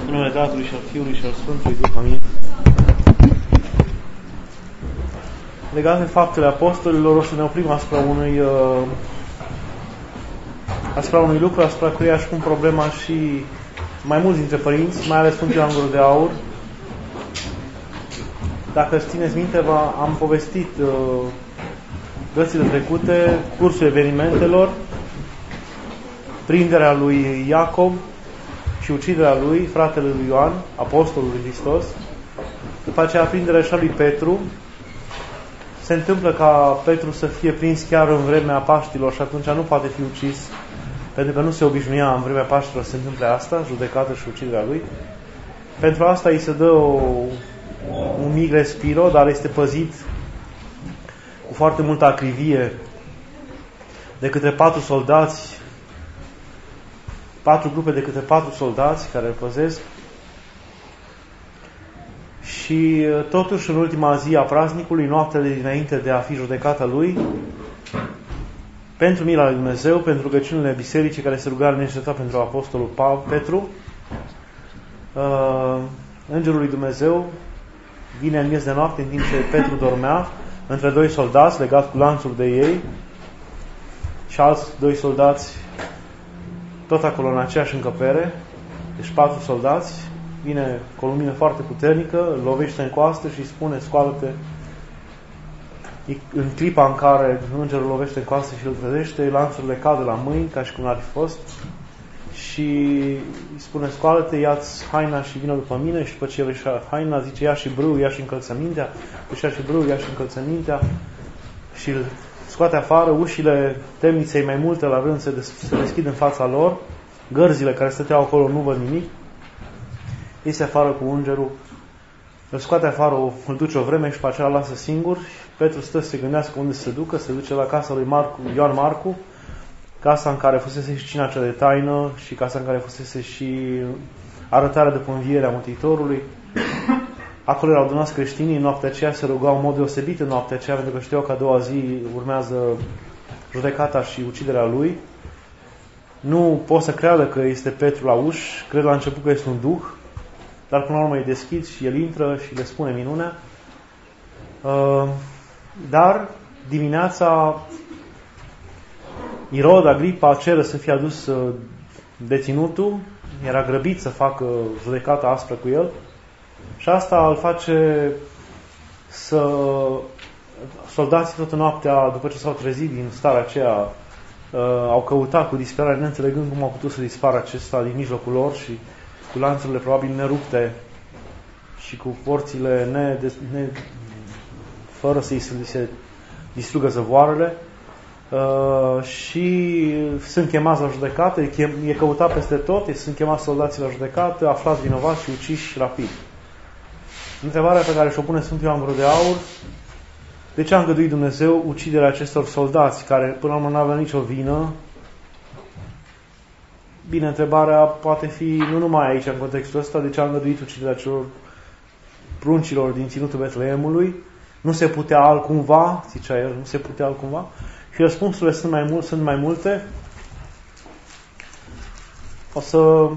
În numele Tatălui și al Fiului și al Sfântului Duh. Amin. Legat de faptele apostolilor, o să ne oprim asupra unui lucru, asupra căruia își pun problema și mai mulți dintre părinți, mai ales Sfântul Ioan Gură de Aur. Dacă îți țineți minte, am povestit dățile trecute, cursul evenimentelor, prinderea lui Iacob și uciderea lui, fratele lui Ioan, apostolul lui Hristos. După aceea prinderea și a lui Petru. Se întâmplă ca Petru să fie prins chiar în vremea Paștilor și atunci nu poate fi ucis, pentru că nu se obișnuia în vremea Paștilor să se întâmple asta, judecată și uciderea lui. Pentru asta îi se dă un mic respiro, dar este păzit cu foarte multă acrivie de către 4 soldați, 4 grupe de câte 4 soldați care îl păzesc. Și totuși, în ultima zi a praznicului, noaptele dinainte de a fi judecata lui, pentru mila lui Dumnezeu, pentru rugăciunile bisericii care se ruga neîncetat pentru apostolul Petru, Îngerul lui Dumnezeu vine în miez de noapte, în timp ce Petru dormea, între 2 soldați legat cu lanțuri de ei și alți 2 soldați tot acolo în aceeași încăpere, deci 4 soldați. Vine cu o lumină foarte puternică, îl lovește în coastă și îi spune: scoală-te. În clipa în care îngerul lovește în coastă și îl trezește, lanțurile cad de la mâini, ca și cum ar fi fost, și îi spune: scoală-te, ia-ți haina și vină după mine. Și după ce el își ia haina, zice: ia și brâu, ia și încălțămintea. Își ia și brâu, ia și încălțămintea și îl scoate afară. Ușile temniței mai multe la rând se deschid în fața lor. Gărzile care stăteau acolo nu văd nimic. Iese afară cu îngerul, îl scoate afară, îl duce o vreme și pe aceea lasă singur. Petru stă să se gândească unde să se ducă. Se duce la casa lui Ioan Marcu, casa în care fusese și cina cea de taină și casa în care fusese și arătarea după învierea Mântuitorului. Acolo erau adunați creștinii. Noaptea aceea se rugau în mod deosebit, în noaptea aceea, pentru că știau că a doua zi urmează judecata și uciderea lui. Nu pot să creadă că este Petru la ușă, cred la început că este un duh, dar până la urmă îi deschid și el intră și le spune minunea. Dar dimineața Irod, Agripa, cere să fie adus deținutul, era grăbit să facă judecata aspră cu el și asta îl face să... Soldații toată noaptea, după ce s-au trezit din starea aceea, au căutat cu disperare, neînțelegând cum au putut să dispară acesta din mijlocul lor și cu lanțurile probabil nerupte și cu porțile fără să-i se distrugă zăvoarele, și sunt chemați la judecată, e căutat peste tot, sunt chemați soldații la judecată, aflați vinovați și uciși rapid. Întrebarea pe care și-o pune Sfântul Ioan Gură de Aur: de ce a îngăduit Dumnezeu uciderea acestor soldați care până la urmă nu aveau nicio vină? Bine, întrebarea poate fi nu numai aici, în contextul ăsta: de ce a îngăduit uciderea celor pruncilor din ținutul Betleemului? Nu se putea altcumva, zicea el, nu se putea altcumva. Și răspunsurile sunt mai multe. O să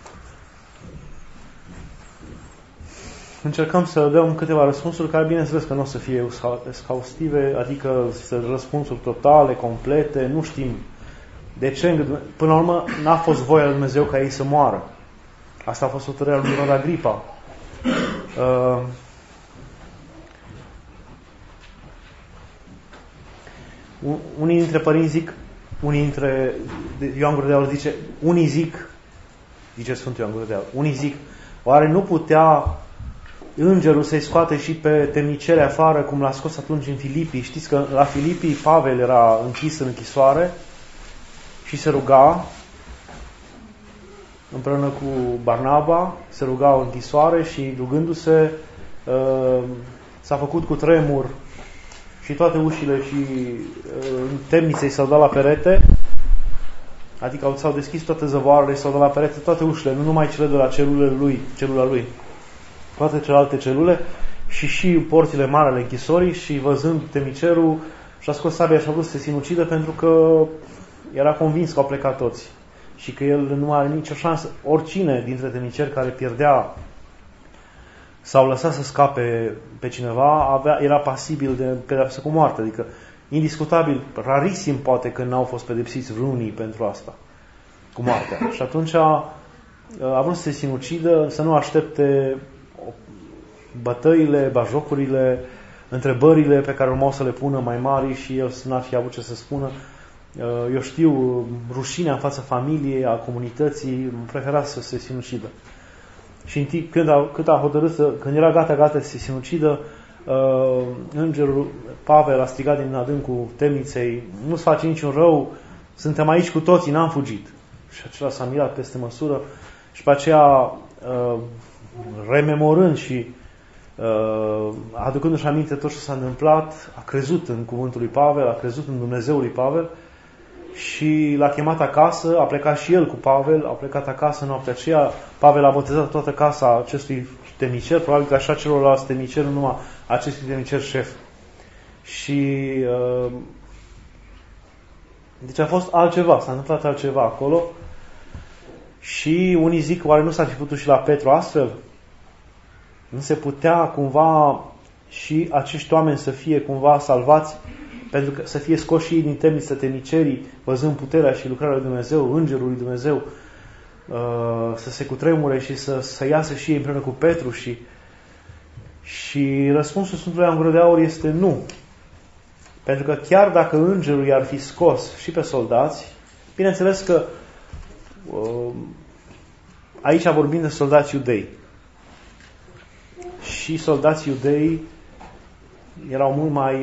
încercăm să dăm câteva răspunsuri care, bineînțeles că nu o să fie exhaustive, adică răspunsuri totale, complete, nu știm de ce. Până la urmă, n-a fost voia lui Dumnezeu ca ei să moară. Asta a fost hotărârea lui Irod Agripa. Unii dintre părinți zic, Ioan Gură de Aur zice, zice Sfântul Ioan Gură de Aur, unii zic: oare nu putea îngerul să-i scoate și pe temnicere afară, cum l-a scos atunci în Filipii? Știți că la Filipii Pavel era închis în închisoare și se ruga împreună cu Barnaba, se ruga în închisoare și rugându-se s-a făcut cu tremur și toate ușile și temniței s-au dat la perete, adică s-au deschis toate zăvoarele și s-au dat la perete toate ușile, nu numai cele de la celula lui, toate celelalte celule și porțile mari ale închisorii. Și văzând temnicerul, și-a scos sabia și a vrut să se sinucidă, pentru că era convins că au plecat toți. și că el nu are nicio șansă. Oricine dintre temniceri care pierdea sau lăsa să scape pe cineva era pasibil de pedeapsă cu moarte. Adică, indiscutabil, rarisim poate că n-au fost pedepsiți vreunii pentru asta, cu moartea. Și atunci a vrut să se sinucidă, să nu aștepte bătăile, bajocurile, întrebările pe care urmau să le pună mai mari și el n-ar fi avut ce să spună. Eu știu, rușinea în fața familiei, a comunității, prefera să se sinucidă. Și în timp când a hotărât, când era gata să se sinucidă, îngerul Pavel a strigat din adâncul temniței: nu-ți face niciun rău, suntem aici cu toții, n-am fugit. Și acela s-a mirat peste măsură și pe aceea, rememorând și aducându-și aminte tot ce s-a întâmplat, a crezut în cuvântul lui Pavel, a crezut în Dumnezeul lui Pavel și l-a chemat acasă. A plecat și el cu Pavel, a plecat acasă noaptea aceea. Pavel a botezat toată casa acestui temnicer, probabil că așa celorlalți temniceri, nu numai acestui temnicer șef. Și deci a fost altceva, s-a întâmplat altceva acolo. Și unii zic, oare nu s-ar fi putut și la Petru astfel? Nu se putea cumva și acești oameni să fie cumva salvați, pentru că să fie scoși și ei din temniță, temnicerii, văzând puterea și lucrarea lui Dumnezeu, Îngerul lui Dumnezeu, să se cutremure și să iasă și ei împreună cu Petru. Și răspunsul Sfântului Ioan Gură de Aur este nu. Pentru că chiar dacă Îngerul i-ar fi scos și pe soldați, bineînțeles că aici vorbim de soldați iudei. Și soldații iudei erau mult mai,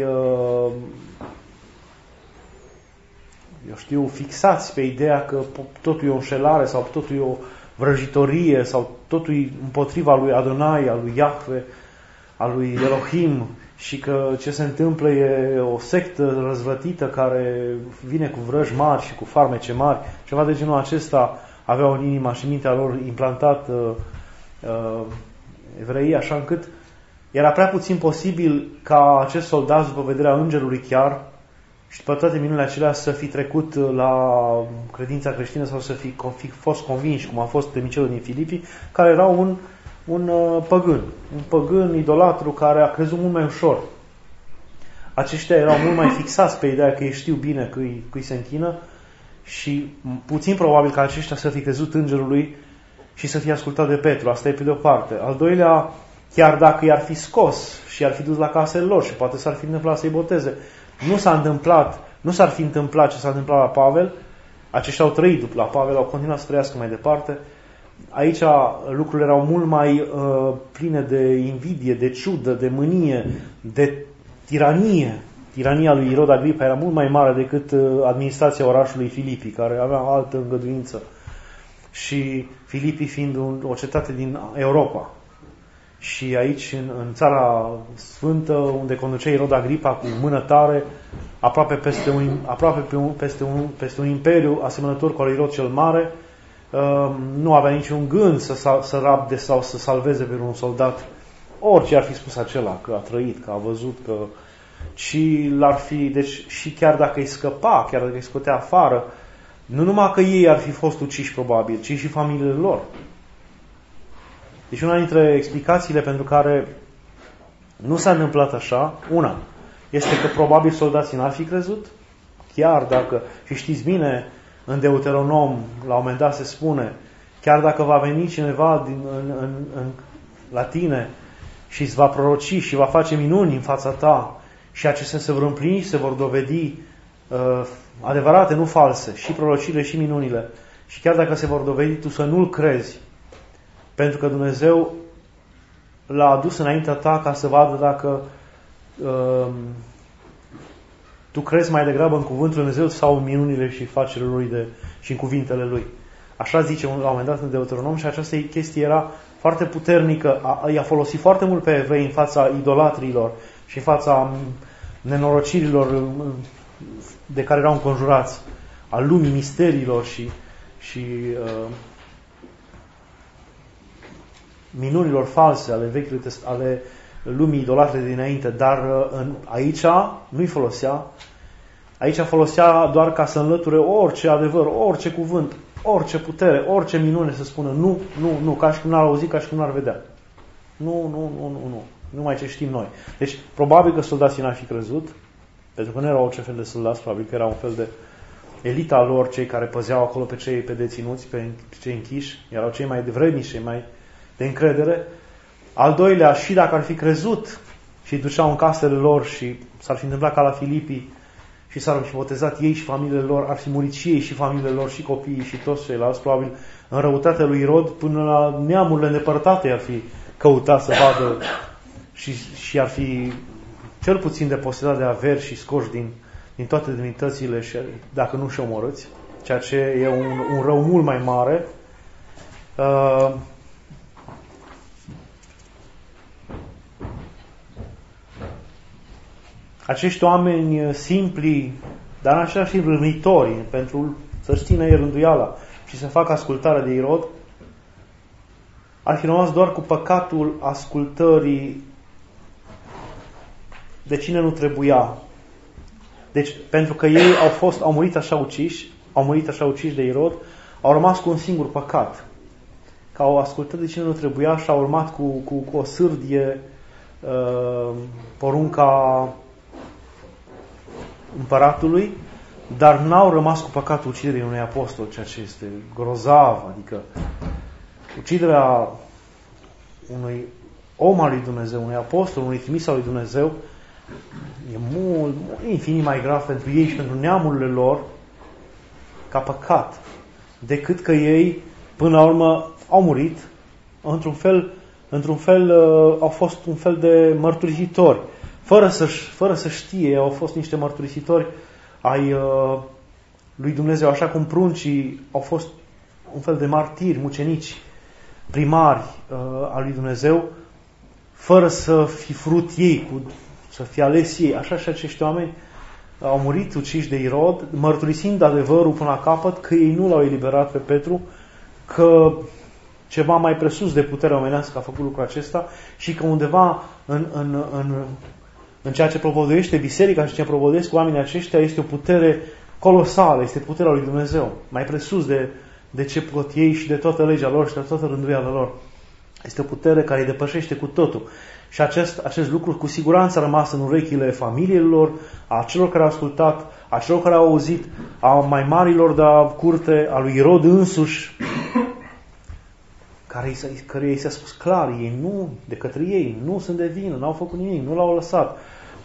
fixați pe ideea că totul e o înșelare sau totul e o vrăjitorie sau totul e împotriva lui Adonai, al lui Iahve, al lui Elohim și că ce se întâmplă e o sectă răzvrătită care vine cu vrăji mari și cu farmece mari. Ceva de genul acesta aveau în inima și mintea lor implantat evreii, așa încât era prea puțin posibil ca acest soldat, după vederea îngerului chiar și după toate minunile acelea, să fi trecut la credința creștină sau să fi fost convinși, cum a fost temnicerul din Filipii, care era un păgân idolatru care a crezut mult mai ușor. Aceștia erau mult mai fixați pe ideea că ei știu bine cui se închină și puțin probabil ca aceștia să fi crezut îngerului și să fie ascultat de Petru. Asta e pe de o parte. Al doilea, chiar dacă i-ar fi scos și i-ar fi dus la casele lor și poate s-ar fi întâmplat să-i boteze, nu s-ar fi întâmplat ce s-a întâmplat la Pavel. Aceștia au trăit la Pavel, au continuat să trăiască mai departe. Aici lucrurile erau mult mai pline de invidie, de ciudă, de mânie, de tiranie. Tirania lui Irod Agripa era mult mai mare decât administrația orașului Filipii, care avea altă îngăduință. Și Filipii fiind o cetate din Europa. Și aici, în țara sfântă, unde conducea Irod Agripa cu mână tare, aproape peste un imperiu asemănător cu al Irod cel Mare, nu avea niciun gând să rabde sau să salveze pe un soldat. Orice ar fi spus acela, că a trăit, că a văzut, că... Deci, și chiar dacă îi scăpa, chiar dacă îi scotea afară, nu numai că ei ar fi fost uciși probabil, ci și familiile lor. Deci una dintre explicațiile pentru care nu s-a întâmplat așa, una, este că probabil soldații n-ar fi crezut, chiar dacă, și știți bine, în Deuteronom, la un moment dat se spune, chiar dacă va veni cineva la tine și îți va proroci și va face minuni în fața ta și acestea se vor împlini și se vor dovedi adevărate, nu false, și prorociile și minunile, și chiar dacă se vor dovedi, tu să nu-l crezi, pentru că Dumnezeu l-a adus înaintea ta ca să vadă dacă tu crezi mai degrabă în cuvântul Lui Dumnezeu sau în minunile și facerile Lui și în cuvintele Lui. Așa zice la un moment dat în Deuteronom și această chestie era foarte puternică. I-a folosit foarte mult pe evrei în fața idolatrilor și în fața nenorocirilor de care erau înconjurați, al lumii misteriilor și minunilor false ale lumii idolatre dinainte, dar aici nu-i folosea. Aici folosea doar ca să înlăture orice adevăr, orice cuvânt, orice putere, orice minune să spună nu, ca și cum n-ar auzi, ca și cum n-ar vedea. Nu. Numai ce știm noi. Deci, probabil că soldații n-ar fi crezut, pentru că nu erau orice fel de soldați, probabil că era un fel de elita lor, cei care păzeau acolo pe cei pe deținuți, pe cei închiși, erau cei mai vrednici, cei mai de încredere. Al doilea, și dacă ar fi crezut și îi duceau în casele lor și s-ar fi întâmplat ca la Filipii și s-ar fi botezat ei și familiile lor, ar fi murit și ei și familiile lor și copiii și toți ceilalți, probabil în răutatea lui Irod, până la neamurile îndepărtate ar fi căutat să vadă și ar fi cel puțin deposetat de averi și scoși din toate demnitățile, și dacă nu și omorâți, ceea ce e un rău mult mai mare. Acești oameni simpli, dar în același timp râvnitori, pentru să-și țină ei rânduiala și să facă ascultare de Irod, ar fi rămas doar cu păcatul ascultării de cine nu trebuia. Deci, pentru că ei au murit așa uciși de Irod, au rămas cu un singur păcat. Că au ascultat de cine nu trebuia și au urmat cu o sârdie porunca împăratului, dar n-au rămas cu păcatul uciderii unui apostol, ceea ce este grozav. Adică uciderea unui om al lui Dumnezeu, unui apostol, unui trimis al lui Dumnezeu, e infinit mai grav pentru ei și pentru neamurile lor ca păcat, decât că ei până la urmă au murit, într-un fel au fost un fel de mărturisitori, fără să știe, au fost niște mărturisitori ai lui Dumnezeu, așa cum pruncii au fost un fel de martiri, mucenici, primari al lui Dumnezeu, fără să fi vrut ei, să fie ales ei. Așa și acești oameni au murit uciși de Irod, mărturisind adevărul până la capăt, că ei nu l-au eliberat pe Petru, că ceva mai presus de puterea omenească a făcut lucrul acesta și că undeva în ceea ce propovăduiește biserica și ce propovăduiesc oamenii aceștia este o putere colosală, este puterea lui Dumnezeu, mai presus de ce pot ei și de toată legea lor și de toată rânduiala lor. Este o putere care îi depășește cu totul. Și acest lucru cu siguranță a rămas în urechile familiilor, a celor care au ascultat, a celor care au auzit, a mai marilor de curte, a lui Irod însuși, care i s-a spus clar, ei nu, de către ei, nu sunt de vină, n-au făcut nimic, nu l-au lăsat,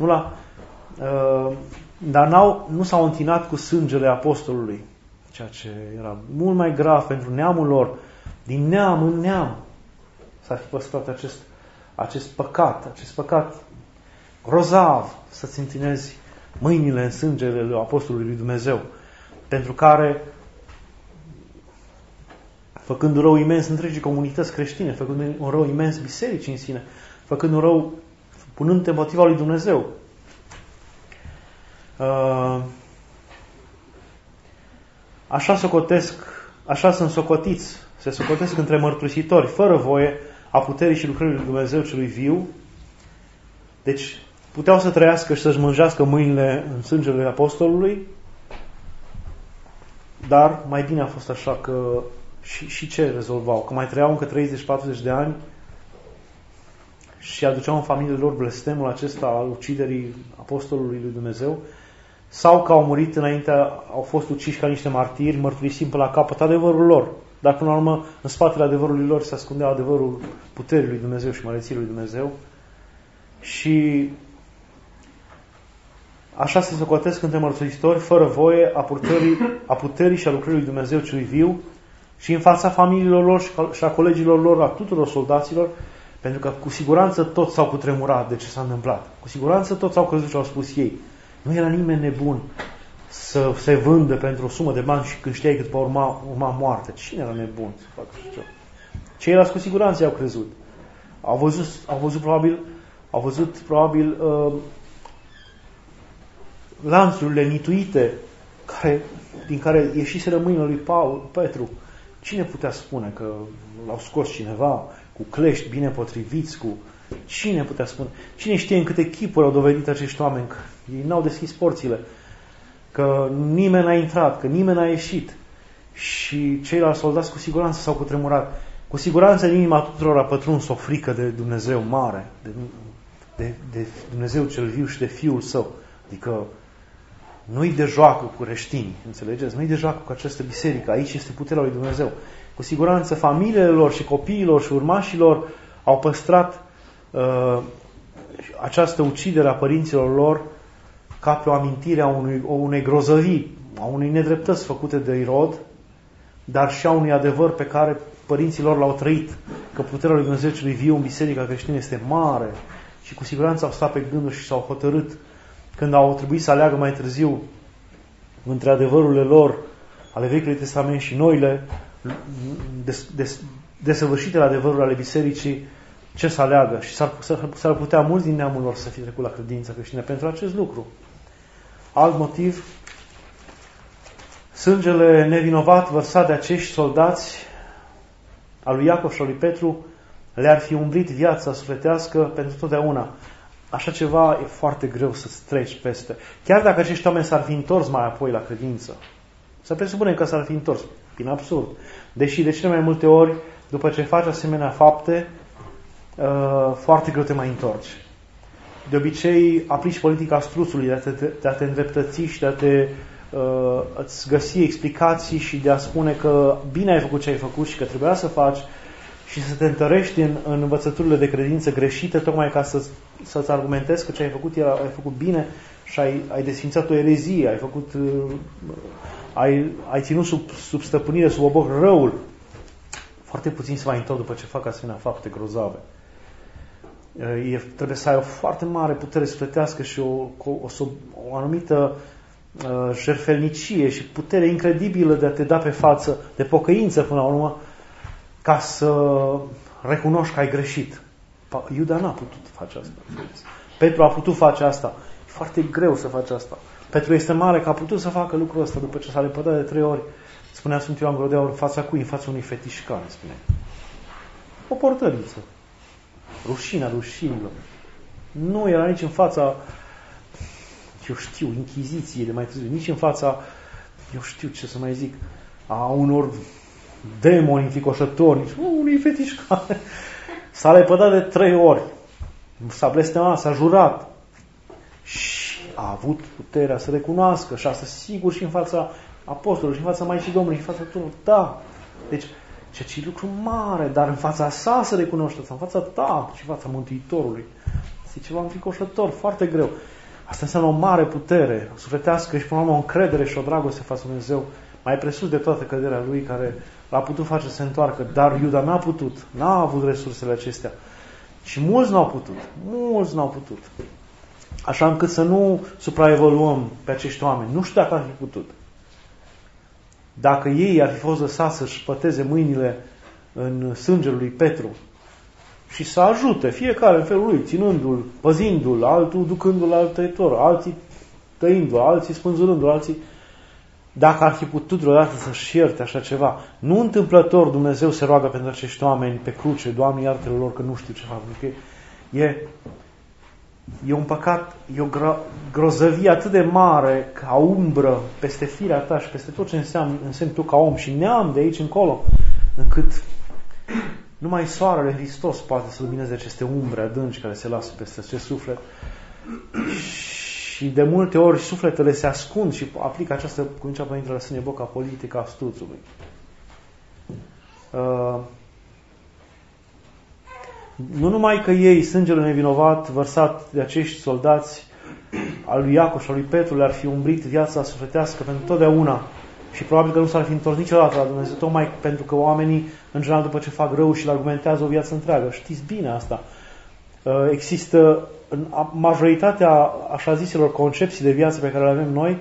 dar nu s-au întinat cu sângele apostolului, ceea ce era mult mai grav pentru neamul lor, din neam în neam s-ar fi păstrat acest păcat grozav, să-ți întinezi mâinile în sângele apostolului lui Dumnezeu, pentru care, făcând un rău imens întregii comunități creștine, făcând un rău imens bisericii în sine, făcând un rău, punând-te împotriva lui Dumnezeu. Așa sunt socotiți, se socotesc între mărturisitori, fără voie, a puterii și lucrării lui Dumnezeu celui viu. Deci puteau să trăiască și să-și mânjească mâinile în sângele apostolului, dar mai bine a fost așa că și ce rezolvau? Că mai trăiau încă 30-40 de ani și aduceau în familiile lor blestemul acesta al uciderii apostolului lui Dumnezeu, sau că au murit înaintea, au fost uciși ca niște martiri, mărturisind până la capăt adevărul lor. Dar până la urmă, în spatele adevărului lor se ascundea adevărul puterii lui Dumnezeu și măreției lui Dumnezeu. Și așa se socotesc între mărturisitori, fără voie, a puterii și a lucrării lui Dumnezeu celui viu, și în fața familiilor lor și a colegilor lor, a tuturor soldaților, pentru că cu siguranță toți s-au cutremurat de ce s-a întâmplat. Cu siguranță toți au crezut ce au spus ei. Nu era nimeni nebun să se vândă pentru o sumă de bani și când știai că după urma moarte. Cine era nebun să facă așa ceva? Ceilalți cu siguranță i-au crezut. Au văzut probabil lanțurile nituite din care ieșiseră mâinile lui Petru. Cine putea spune că l-au scos cineva cu clești bine potriviți, cine putea spune? Cine știe în câte chipuri au dovedit acești oameni că ei n-au deschis porțile, că nimeni n-a intrat, că nimeni n-a ieșit. și ceilalți soldați cu siguranță s-au cutremurat. Cu siguranță în inima tuturor a pătruns o frică de Dumnezeu mare, de Dumnezeu cel viu și de Fiul Său. Adică nu-i de joacă cu creștinii, înțelegeți? Nu-i de joacă cu această biserică. Aici este puterea lui Dumnezeu. Cu siguranță familiile lor și copiilor și urmașilor au păstrat această ucidere a părinților lor ca pe o amintire a unei grozăvii, a unei nedreptăți făcute de Irod, dar și a unui adevăr pe care părinții lor l-au trăit, că puterea lui Dumnezeu celui viu în biserica creștină este mare și cu siguranță au stat pe gânduri și s-au hotărât când au trebuit să aleagă mai târziu între adevărurile lor ale Vechiului Testament și noile desăvârșitele adevăruri ale bisericii, ce să aleagă. Și s-ar putea mulți din neamul lor să fie trecut la credința creștină pentru acest lucru. Alt motiv, sângele nevinovat vărsat de acești soldați al lui Iacov și al lui Petru le-ar fi umbrit viața sufletească pentru totdeauna. Așa ceva e foarte greu să-ți treci peste. Chiar dacă acești oameni s-ar fi întors mai apoi la credință. Să presupunem că s-ar fi întors. Prin absurd. Deși de cele mai multe ori, după ce faci asemenea fapte, foarte greu te mai întorci. De obicei, aplici politica struțului de a te îndreptăți și de a-ți găsi explicații și de a spune că bine ai făcut ce ai făcut și că trebuia să faci și să te întărești în învățăturile de credință greșite, tocmai ca să-ți argumentezi că ce ai făcut ai făcut bine și ai desfințat o erezie, ai ținut sub stăpânire, sub oboc răul. Foarte puțin se mai întorc după ce fac asemenea fapte grozave. Trebuie să ai o foarte mare putere sufletească și o anumită jertfelnicie și putere incredibilă de a te da pe față, de pocăință până la urmă, ca să recunoști că ai greșit. Iuda n-a putut face asta. Petru a putut face asta. E foarte greu să faci asta. Petru este mare că a putut să facă lucrul ăsta după ce s-a lepădat de 3 ori. Spunea Sfânt Ioan Gură de Aur, în fața cui? În fața unui fetișcan, spune. O portăriță. Rușinea rușinilor. Nu era nici în fața, eu știu, inchiziției de mai târziu, nici în fața, eu știu ce să mai zic, a unor demoni înficoșători, nici unui fetișcan. S-a lepădat de 3 ori. S-a blestemat, s-a jurat. Și a avut puterea să recunoască și asta sigur și în fața apostolilor, și în fața Maicii Domnului, și în fața tuturor. Da. Deci, ce e lucru mare, dar în fața sa să recunoaște, în fața ta și în fața Mântuitorului. Este ceva înfricoșător, foarte greu. Asta înseamnă o mare putere sufletească și până la urmă o încredere și o dragoste față de Dumnezeu, mai presus de toată căderea lui, care l-a putut face să se întoarcă, dar Iuda n-a putut, n-a avut resursele acestea. Și mulți n-au putut. Așa încât să nu supraevaluăm pe acești oameni. Nu știu dacă ar fi putut. Dacă ei ar fi fost lăsați să-și păteze mâinile în sângele lui Petru și să ajute fiecare în felul lui, ținându-l, păzindu-l, altul ducându-l la tăitor, alții tăindu-l, alții spânzurându-l, alții... Dacă ar fi putut vreodată să-și ierte așa ceva, nu întâmplător Dumnezeu se roagă pentru acești oameni pe cruce, Doamne iartă-le lor că nu știu ce fac. E un păcat, e o grozăvie atât de mare ca umbră peste firea ta și peste tot ce însemni tu ca om și neam de aici încolo, încât numai soarele Hristos poate să lumineze aceste umbre adânci care se lasă peste acest suflet. Și de multe ori sufletele se ascund și aplică această, cum zicea Părintele Arsenie Boca, politica astuțului. Nu numai că ei, sângele nevinovat vărsat de acești soldați al lui Iacov și al lui Petru, le-ar fi umbrit viața sufletească pentru totdeauna și probabil că nu s-ar fi întors niciodată la Dumnezeu, tocmai pentru că oamenii, în general, după ce fac rău și le argumentează o viață întreagă. Știți bine asta. Există în majoritatea așa ziselor concepții de viață pe care le avem noi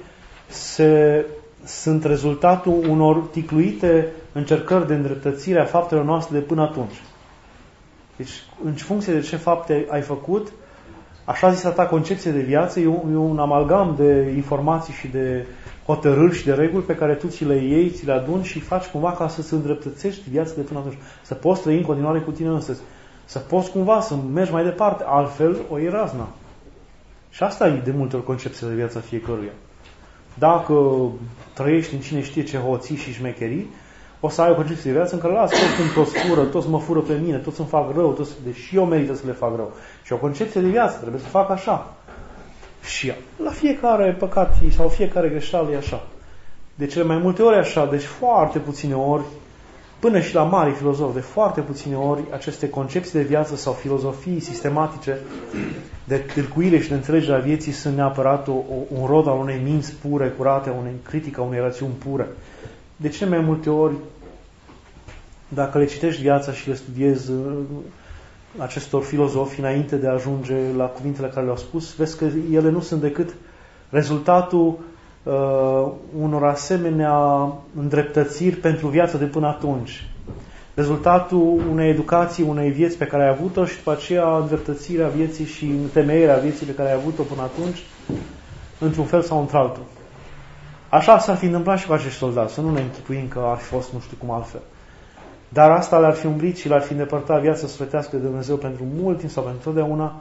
sunt rezultatul unor ticluite încercări de îndreptățire a faptelor noastre de până atunci. Deci, în funcție de ce fapte ai făcut, așa zisa ta concepție de viață e un amalgam de informații și de hotărâri și de reguli pe care tu ți le iei, ți le aduni și faci cumva ca să-ți îndreptățești viața de până atunci. Să poți trăi în continuare cu tine însăți. Să poți cumva să mergi mai departe, altfel o iei razna. Și asta e de multe ori concepția de viața fiecăruia. dacă trăiești în cine știe ce hoții și șmecherii, o să ai o concepție de viață în care las, toți fură, toți mă fură pe mine, toți îmi fac rău, deși eu merită să le fac rău. Și o concepție de viață, trebuie să fac așa. Și la fiecare păcat sau fiecare greșeală e așa. De cele mai multe ori așa, deci foarte puține ori, până și la mari filozofi, de foarte puține ori, aceste concepții de viață sau filozofii sistematice de tâlcuire și de înțelegere a vieții sunt neapărat un rod al unei minți pure, curate, unei critică, unei rațiuni pure. De cele mai multe ori, dacă le citești viața și le studiezi acestor filozofi înainte de a ajunge la cuvintele care le-au spus, vezi că ele nu sunt decât rezultatul unor asemenea îndreptățiri pentru viața de până atunci. Rezultatul unei educații, unei vieți pe care ai avut-o și după aceea îndreptățirea vieții și întemeierea vieții pe care ai avut-o până atunci, într-un fel sau într-altul. Așa s-ar fi întâmplat și cu acești soldați, să nu ne închipuim că ar fi fost nu știu cum altfel. Dar asta le-ar fi umbrit și le-ar fi îndepărtat viața sufletească de Dumnezeu pentru mult timp sau pentru totdeauna.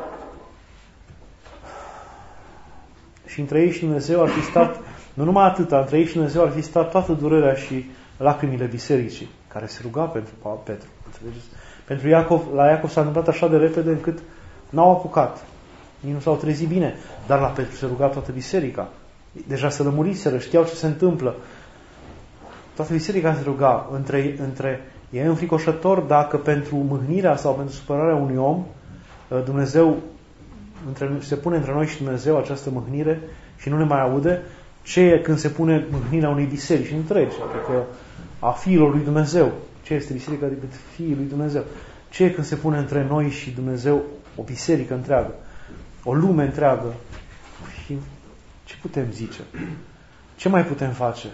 Și între ei și Dumnezeu ar fi stat, nu numai atâta, între ei și Dumnezeu ar fi stat toată durerea și lacrimile bisericii, care se ruga pentru Petru. Înțelegeți? Pentru Iacov, la Iacov s-a întâmplat așa de repede încât n-au apucat. Ei nu s-au trezit bine, dar la Petru se ruga toată biserica. Deja se lămuriseră, știau ce se întâmplă. Toată biserica se ruga. E înfricoșător dacă pentru mâhnirea sau pentru supărarea unui om Dumnezeu se pune între noi și Dumnezeu această mâhnire și nu ne mai aude. Ce e când se pune mâhnirea unei biserici întregi, adică a fiilor lui Dumnezeu? Ce este biserica decât fiii lui Dumnezeu? Ce e când se pune între noi și Dumnezeu o biserică întreagă, o lume întreagă? Și ce putem zice? Ce mai putem face?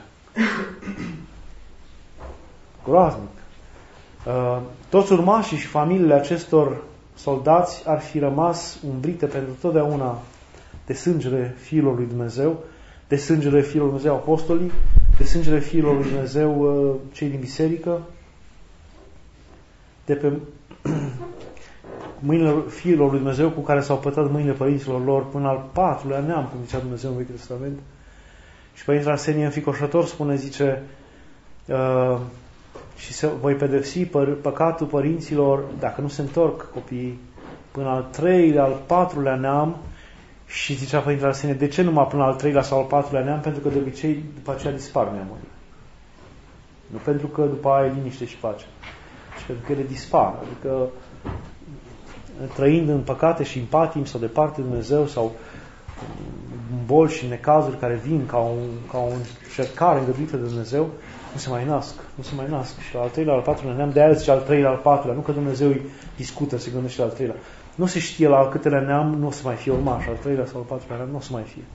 Groaznic. Toți urmașii și familiile acestor soldați ar fi rămas umbrite pentru totdeauna de sângele fiilor lui Dumnezeu, de sângele fiilor lui Dumnezeu apostolii, de sângele fiilor lui Dumnezeu cei din biserică, de pe mâinile fiilor lui Dumnezeu cu care s-au pătrat mâinile părinților lor până al 4-lea neam, cum zicea Dumnezeu în Vechiul Testament. Și Părintele Arsenie înficoșător spune, zice, și voi pedepsi păcatul părinților dacă nu se întorc copiii până al 3-lea, al 4-lea neam. Și zicea Părintele Arsenie, de ce numai până al 3-lea sau al 4-lea neam? Pentru că de obicei după aceea dispar neamurile. Nu pentru că după aia e liniște și pace, ci pentru că ele dispar. Adică trăind în păcate și în patim sau departe de Dumnezeu sau în boli și în necazuri care vin ca o încercare îngăduită de Dumnezeu, nu se mai nasc. Și al 3-lea, al 4-lea neam, de aia zice al 3-lea, al 4-lea, nu că Dumnezeu îi discută, se gândește la al 3-lea. Nu se știe la al câtelea neam, nu o să mai fie urmaș, al 3-lea sau al 4-lea neam, nu o să mai fie.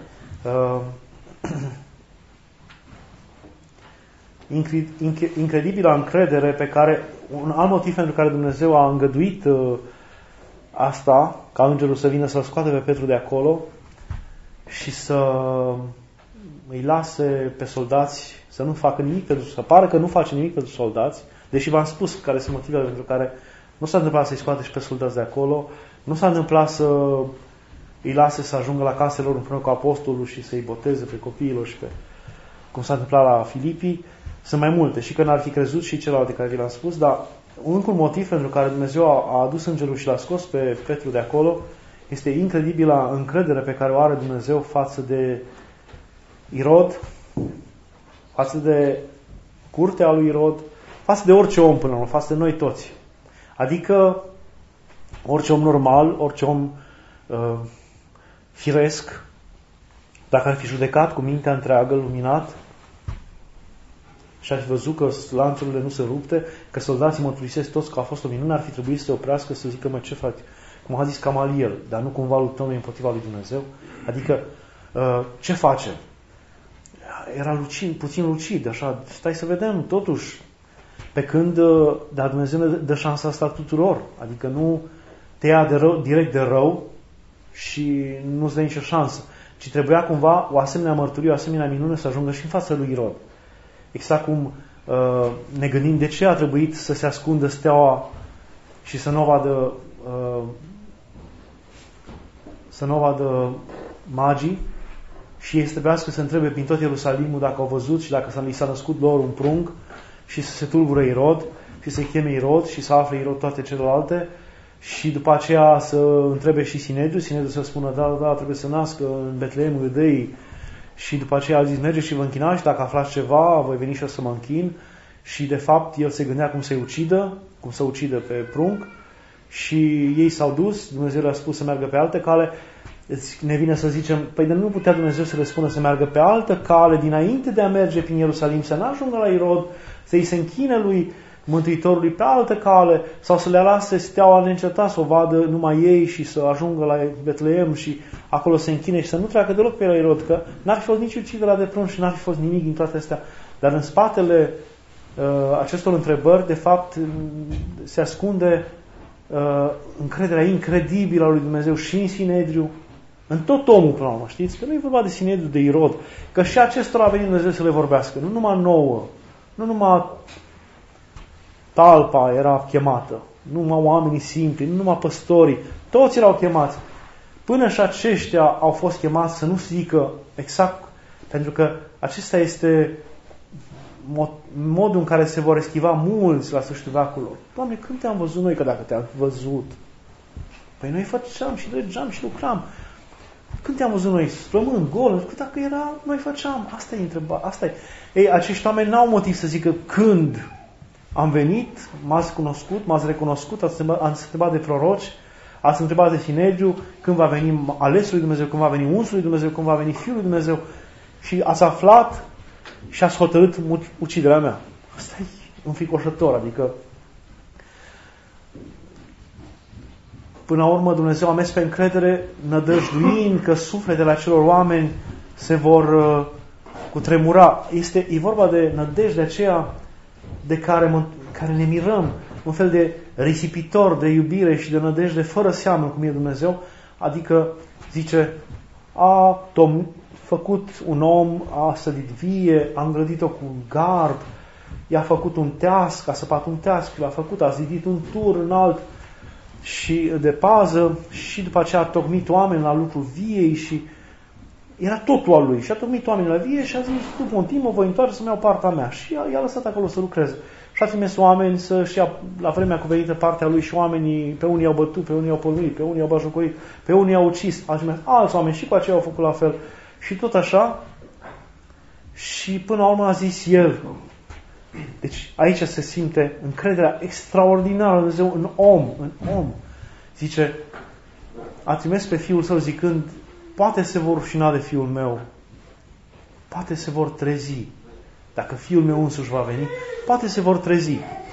Incredibilă încredere pe care, un alt motiv pentru care Dumnezeu a îngăduit asta, ca îngerul să vină să-l scoate pe Petru de acolo și să îi lase pe soldați să nu facă nimic, să pară că nu face nimic pentru soldați, deși v-am spus care sunt motivele pentru care nu s-a întâmplat să-i scoate și pe soldați de acolo, nu s-a întâmplat să îi lase să ajungă la casele lor împreună cu apostolul și să-i boteze pe copiilor și pe cum s-a întâmplat la Filipii. Sunt mai multe și că n-ar fi crezut și celelalte care vi l-am spus, dar un motiv pentru care Dumnezeu a adus îngerul și l-a scos pe Petru de acolo este incredibilă încredere pe care o are Dumnezeu față de Irod, față de curtea lui Irod, față de orice om până la urmă, față de noi toți. Adică orice om normal, orice om firesc, dacă ar fi judecat cu mintea întreagă, luminat, și ar fi văzut că lanțurile nu se rupte, că soldații mărturisesc toți că a fost o minune, ar fi trebuit să se oprească, să zică, mă, ce faci? Cum a zis Gamaliel, dar nu cumva luptăm noi împotriva lui Dumnezeu? Adică, ce face? Era puțin lucid, așa, stai să vedem, totuși, pe când, dar Dumnezeu ne dă șansa asta tuturor, adică nu te ia direct de rău și nu-ți dă nicio șansă, ci trebuia cumva o asemenea mărturie, o asemenea minune să ajungă și în fața lui Irod. Exact cum ne gândim de ce a trebuit să se ascundă steaua și să nu o vadă magii, și ei să trebuiască să întrebe prin tot Ierusalimul dacă au văzut și dacă li s-a născut lor un prunc și să se tulbure Irod și să-i cheme Irod și să afle Irod toate celelalte și după aceea să întrebe și Sinedriu să spună da, trebuie să nască în Betleemul Iudeii și după aceea a zis mergeți și vă închinați și dacă aflați ceva voi veni și o să mă închin și de fapt el se gândea cum să-i ucidă, cum să ucidă pe prunc și ei s-au dus, Dumnezeu le-a spus să meargă pe altă cale. Ne vine să zicem, păi de nu putea Dumnezeu să le spună să meargă pe altă cale dinainte de a merge prin Ierusalim, să n-ajungă la Irod, să-i se închine lui Mântuitorului pe altă cale sau să le lase steaua neîncetat să o vadă numai ei și să ajungă la Betleem și acolo se închine și să nu treacă deloc pe la Irod, că n-ar fi fost nici uciderea de prunc și n-ar fi fost nimic din toate astea. Dar în spatele acestor întrebări, de fapt, se ascunde încrederea incredibilă a lui Dumnezeu și în Sinedriu, în tot omul, până la urmă, știți? Că nu e vorba de Sinedriu, de Irod, că și acestora a venit Dumnezeu să le vorbească, nu numai nouă, nu numai talpa era chemată, nu numai oamenii simpli, nu numai păstorii, toți erau chemați. Până și aceștia au fost chemați să nu zică exact, pentru că acesta este modul în care se vor eschiva mulți la sfârșitul veacului. Doamne, când te-am văzut noi? Că dacă te-am văzut, păi noi făceam și dreggeam și lucram. Când te-am văzut noi? Flămând, gol? Dacă era, noi făceam. Asta e întrebarea. Asta e. Ei, acești oameni n-au motiv să zică când am venit, m-ați cunoscut, m-ați recunoscut, ați întrebat de proroci, ați întrebat de Sinedriu, când va veni alesul lui Dumnezeu, când va veni unsul lui Dumnezeu, când va veni Fiul lui Dumnezeu și ați aflat și ați hotărât uciderea mea. Asta e înfricoșător, adică până la urmă Dumnezeu a mers pe încredere, nădăjduind că sufletele acelor oameni se vor cutremura. E vorba de nădejde aceea de care ne mirăm, un fel de risipitor de iubire și de nădejde fără seamă cum e Dumnezeu, adică zice, a făcut un om, a sădit vie, a îngrădit-o cu un gard, i-a făcut un teasc, a săpat un teasc, l-a făcut, a zidit un tur înalt și de pază și după aceea a tocmit oameni la lucrul viei și era totul al lui. Și a tocmit oamenii la vie și a zis, după un timp mă voi întoarce să-mi iau partea mea. Și i-a lăsat acolo să lucreze. Și a trimis oameni să-și ia la vremea cuvenită partea lui și oamenii, pe unii i-au bătut, pe unii i-au pălmuit, pe unii i-au bajocorit, pe unii i-au ucis. A trimis alți oameni și cu aceia au făcut la fel. Și tot așa. Și până la urmă a zis el. Deci aici se simte încrederea extraordinară lui Dumnezeu în om. Zice, a trimis pe Fiul Său zicând, poate se vor rușina de Fiul meu, poate se vor trezi. Dacă Fiul meu însuși va veni, poate se vor trezi.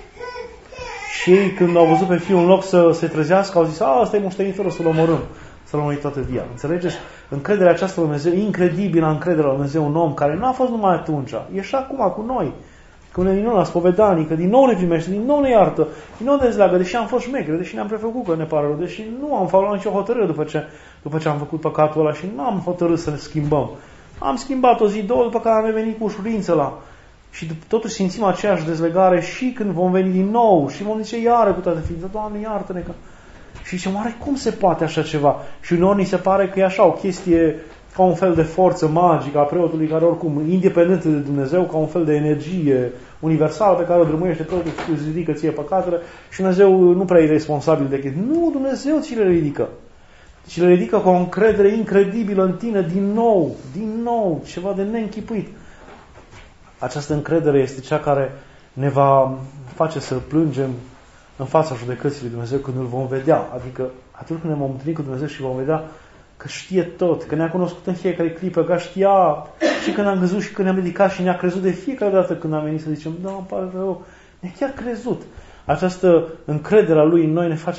Și ei, când au văzut pe Fiul, în loc să se trezească, au zis, ăsta e moștenitorul, să-l omorâm, să-l omori toată via. Înțelegeți? Încrederea aceasta lui Dumnezeu, incredibilă încrederea lui Dumnezeu în om, care nu a fost numai atunci, e și acum cu noi. Când din nou la spovedanii, că din nou ne primește, din nou ne iartă, din nou ne dezleagă, deși am fost șmecheri, deși ne-am prefăcut că ne pare rău, deși nu am luat nicio hotărâre după ce am făcut păcatul ăla și nu am hotărât să ne schimbăm. Am schimbat o zi, două, după care am revenit cu ușurință la. Și totuși simțim aceeași dezlegare și când vom veni din nou și vom zice iară cu toate ființa, Doamne, iartă-ne că... Și zicem, oare cum se poate așa ceva? Și uneori ni se pare că e așa o chestie ca un fel de forță magică a preotului care oricum, independent de Dumnezeu, ca un fel de energie universală pe care o drumuiește preotul și îți ridică ție păcatele și Dumnezeu nu prea e responsabil de chestii. Nu, Dumnezeu ți le ridică. Și le ridică cu o încredere incredibilă în tine din nou, ceva de neînchipuit. Această încredere este cea care ne va face să plângem în fața judecății lui Dumnezeu când îl vom vedea. Adică atunci când ne vom întâlni cu Dumnezeu și vom vedea că știe tot, că ne-a cunoscut în fiecare clipă, că știa și când am găzut și când ne-am ridicat și ne-a crezut de fiecare dată când am venit să zicem, da, îmi pare rău, ne-a chiar crezut. Această încredere a Lui în noi ne face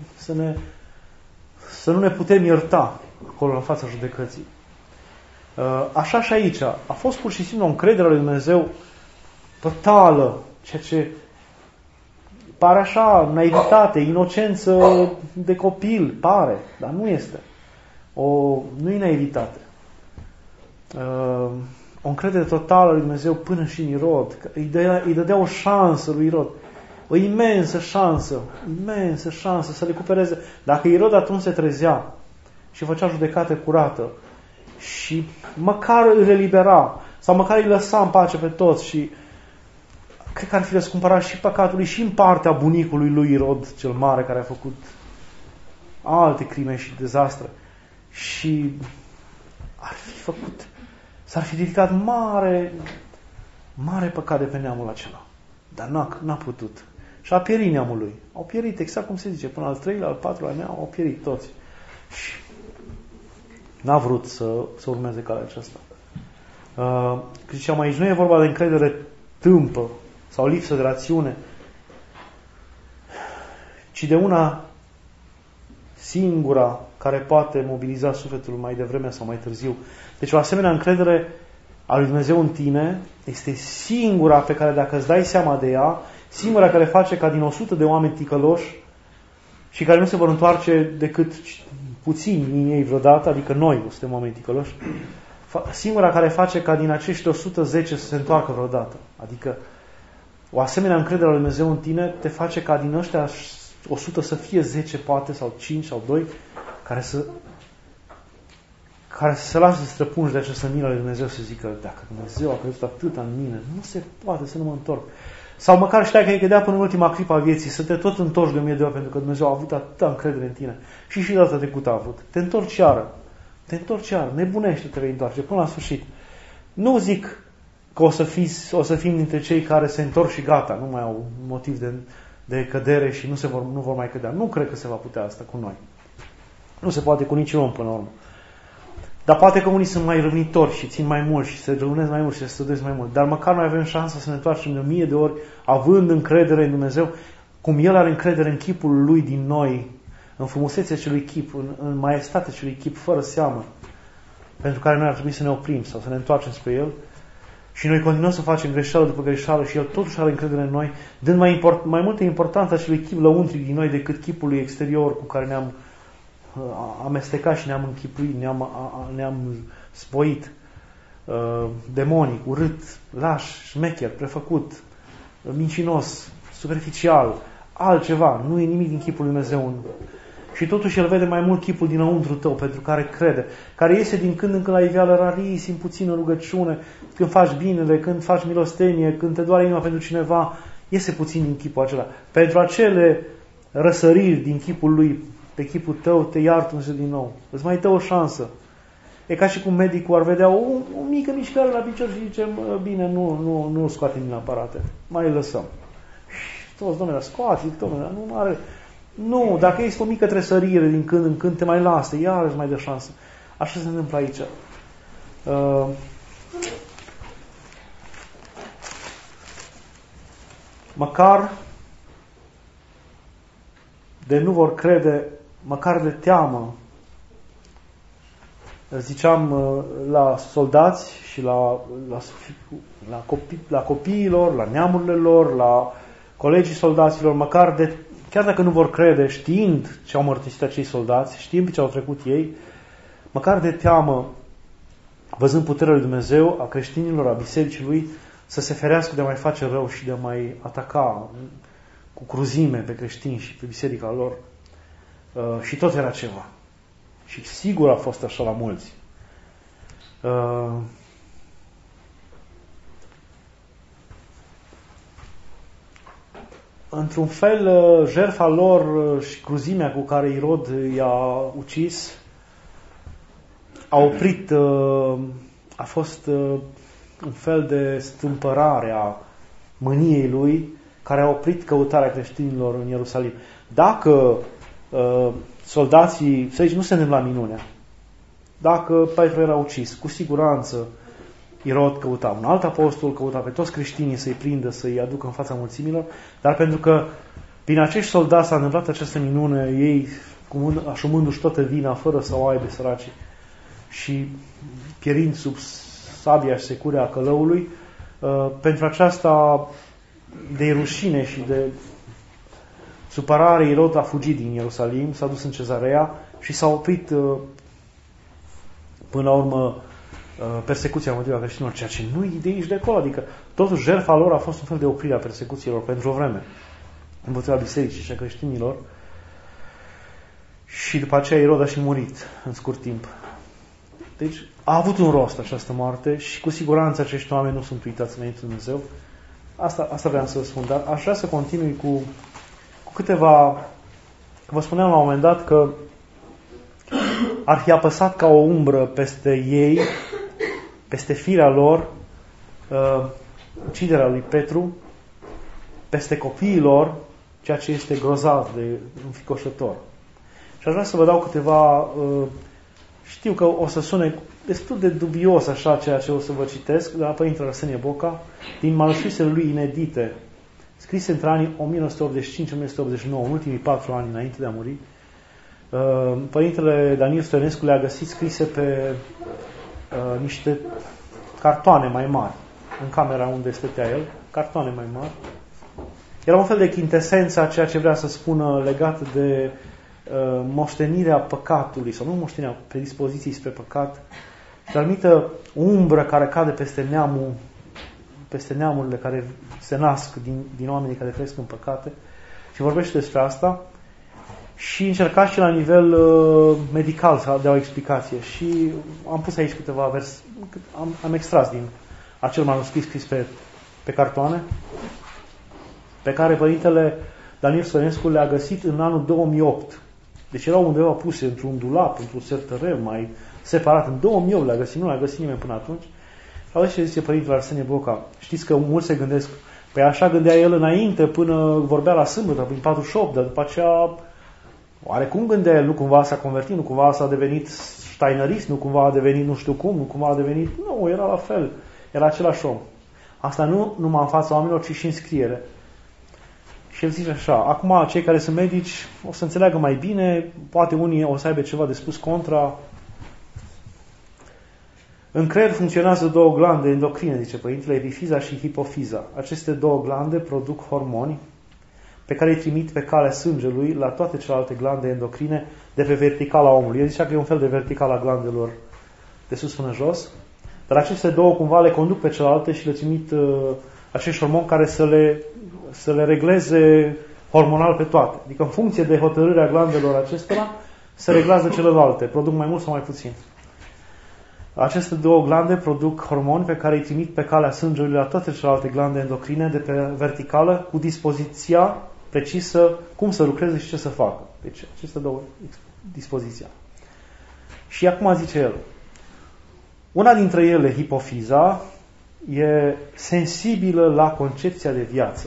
să nu ne putem ierta acolo în fața judecății. Așa și aici. A fost pur și simplu o încredere a lui Dumnezeu totală, ceea ce pare așa, naivitate, inocență de copil, pare, dar nu este. Nu e naivitate. O încredere totală a lui Dumnezeu până și în Irod. Îi dădea o șansă lui Irod. O imensă șansă să recupereze. Dacă Irod atunci se trezea și făcea judecată curată și măcar îl elibera sau măcar îi lăsa în pace pe toți și cred că ar fi răscumpărat și păcatului și în partea bunicului lui Irod cel mare, care a făcut alte crime și dezastre. Și ar fi făcut, s-ar fi ridicat mare păcat de pe neamul acela. Dar n-a putut. Și a pierit neamul lui. Au pierit, exact cum se zice, până al 3-lea, al 4-lea neam, au pierit toți. Și n-a vrut să urmeze calea aceasta. Că ziceam aici, nu e vorba de încredere tâmpă sau lipsă de rațiune, ci de una singura care poate mobiliza sufletul mai devreme sau mai târziu. Deci o asemenea încredere a lui Dumnezeu în tine este singura pe care, dacă îți dai seama de ea, singura care face ca din 100 de oameni ticăloși și care nu se vor întoarce decât puțini din ei vreodată, adică noi suntem oameni ticăloși, singura care face ca din acești 110 să se întoarcă vreodată. Adică o asemenea încredere a lui Dumnezeu în tine te face ca din ăștia 100 să fie 10 poate, sau 5 sau 2, care să se lasă străpunși de această milă lui Dumnezeu, să zică, dacă Dumnezeu a crezut atât în mine, nu se poate să nu mă întorc. Sau măcar știa că îi cădea până în ultima clipă a vieții, să te tot întorci de 1000 de ori, pentru că Dumnezeu a avut atâta încredere în tine. Și data trecută a avut. Te întorci iară. Nebunește, te vei întoarce până la sfârșit. Nu zic că o să fim dintre cei care se întorc și gata, nu mai au motiv de cădere și nu vor mai cădea. Nu cred că se va putea asta cu noi. Nu se poate cu niciun om până la urmă. Dar poate că unii sunt mai răvnitori și țin mai mult și se răunesc mai mult și se străduiesc mai mult. Dar măcar noi avem șansa să ne întoarcem de 1000 de ori, având încredere în Dumnezeu, cum El are încredere în chipul Lui din noi, în frumusețea acelui chip, în maestatea acelui chip, fără seamă, pentru care noi ar trebui să ne oprim sau să ne întoarcem spre El. Și noi continuăm să facem greșeală după greșeală și El totuși are încredere în noi, dând mai multă importanță acelui chip lăuntric din noi decât chipului exterior cu care ne-am amestecat și ne-am închipuit, ne-am spoit, demonic, urât, laș, șmecher, prefăcut, mincinos, superficial, altceva. Nu e nimic din chipul lui Dumnezeu. Și totuși El vede mai mult chipul dinăuntru tău, pentru care crede, care iese din când în când la iveală rarisim, puțină rugăciune, când faci binele, când faci milostenie, când te doare inima pentru cineva, iese puțin din chipul acela. Pentru acele răsăriri din chipul Lui, pe chipul tău, te iartă Dumnezeu din nou. Îți mai dă o șansă. E ca și cum medicul ar vedea o mică mișcare la picior și zice, bine, nu scoatem din aparate, mai îl lăsăm. Și toți, domnule, scoate, domnule, nu are... Nu, dacă este o mică tresărire din când în când, te mai lasă, iar îți mai dă șansă. Așa se întâmplă aici. Măcar de nu vor crede, măcar de teamă, ziceam la soldați și la copiilor, la neamurile lor, la colegii soldaților, chiar dacă nu vor crede, știind ce au mărturisit acei soldați, știind ce au trecut ei, măcar de teamă, văzând puterea lui Dumnezeu, a creștinilor, a bisericii lui, să se ferească de a mai face rău și de a mai ataca cu cruzime pe creștini și pe biserica lor. Și tot era ceva. Și sigur a fost așa la mulți. Într-un fel, jertfa lor și cruzimea cu care Irod i-a ucis a fost un fel de stâmpărare a mâniei lui, care a oprit căutarea creștinilor în Ierusalim. Dacă soldații, să zic, nu se întâmpla minunea, dacă Petru era ucis, cu siguranță Irod căuta un alt apostol, căuta pe toți creștinii să-i prindă, să-i aducă în fața mulțimilor, dar pentru că prin acești soldați s-a întâmplat această minune, ei asumându-și toată vina, fără să o aibă săracii și pierind sub sabia și securea călăului, pentru aceasta de rușine și de supărare, Irod a fugit din Ierusalim, s-a dus în Cezarea și s-a oprit până la urmă persecuția împotriva creștinilor, ceea ce nu e de aici de acolo, adică totuși jertfa lor a fost un fel de oprire a persecuțiilor pentru o vreme împotriva bisericii și a creștinilor și după aceea Irod a și murit în scurt timp. Deci a avut un rost această moarte și cu siguranță acești oameni nu sunt uitați înainte de Dumnezeu. Asta vreau să vă spun, dar aș vrea să continui cu câteva. Vă spuneam la un moment dat că ar fi apăsat ca o umbră peste ei, peste firea lor, uciderea lui Petru, peste copiii lor, ceea ce este grozav de înfricoșător. Și aș vrea să vă dau câteva, știu că o să sune destul de dubios așa ceea ce o să vă citesc, de la Părintele Arsenie Boca, din manuscrisele lui inedite, scrise între anii 1985-1989, în ultimii 4 ani înainte de a muri. Părintele Daniel Stoinescu le-a găsit scrise pe niște cartoane mai mari, în camera unde stătea el, cartoane mai mari. Era un fel de chintesență a ceea ce vrea să spună legat de moștenirea păcatului, sau nu moștenirea, predispoziției spre păcat, și anumită umbră care cade peste neamurile care se nasc din oamenii care trăiesc în păcate, și vorbește despre asta și încerca și la nivel medical să dea o explicație. Și am pus aici câteva vers, am extras din acel manuscris scris pe cartoane, pe care Părintele Daniel Stoinescu le-a găsit în anul 2008. Deci erau undeva puse într-un dulap, într-un sertărel mai separat. În 2008 le-a găsit, nu le-a găsit nimeni până atunci. Și auzi ce zice Părintele Arsenie Boca. Știți că mulți se gândesc, păi așa gândea el înainte, până vorbea la sâmbătă, prin 48, dar după aceea, oarecum gândea el, nu cumva s-a convertit, nu cumva s-a devenit steinerist, nu cumva a devenit nu știu cum, nu cumva a devenit... Nu, era la fel, era același om. Asta nu numai în fața oamenilor, ci și în scriere. Și el zice așa, acum cei care sunt medici o să înțeleagă mai bine, poate unii o să aibă ceva de spus contra. În creier funcționează două glande endocrine, zice Părintele, epifiza și hipofiza. Aceste două glande produc hormoni pe care îi trimit pe calea sângelui la toate celelalte glande endocrine de pe verticala omului. El zicea că e un fel de verticala glandelor de sus până jos, dar aceste două cumva le conduc pe celelalte și le trimit acești hormoni care să le regleze hormonal pe toate. Adică în funcție de hotărârea glandelor acestora se reglează celelalte, produc mai mult sau mai puțin. Aceste două glande produc hormoni pe care îi trimit pe calea sângelui la toate celelalte glande endocrine de pe verticală cu dispoziția precisă cum să lucreze și ce să facă. Deci aceste două dispoziția. Și acum zice el, una dintre ele, hipofiza, e sensibilă la concepția de viață.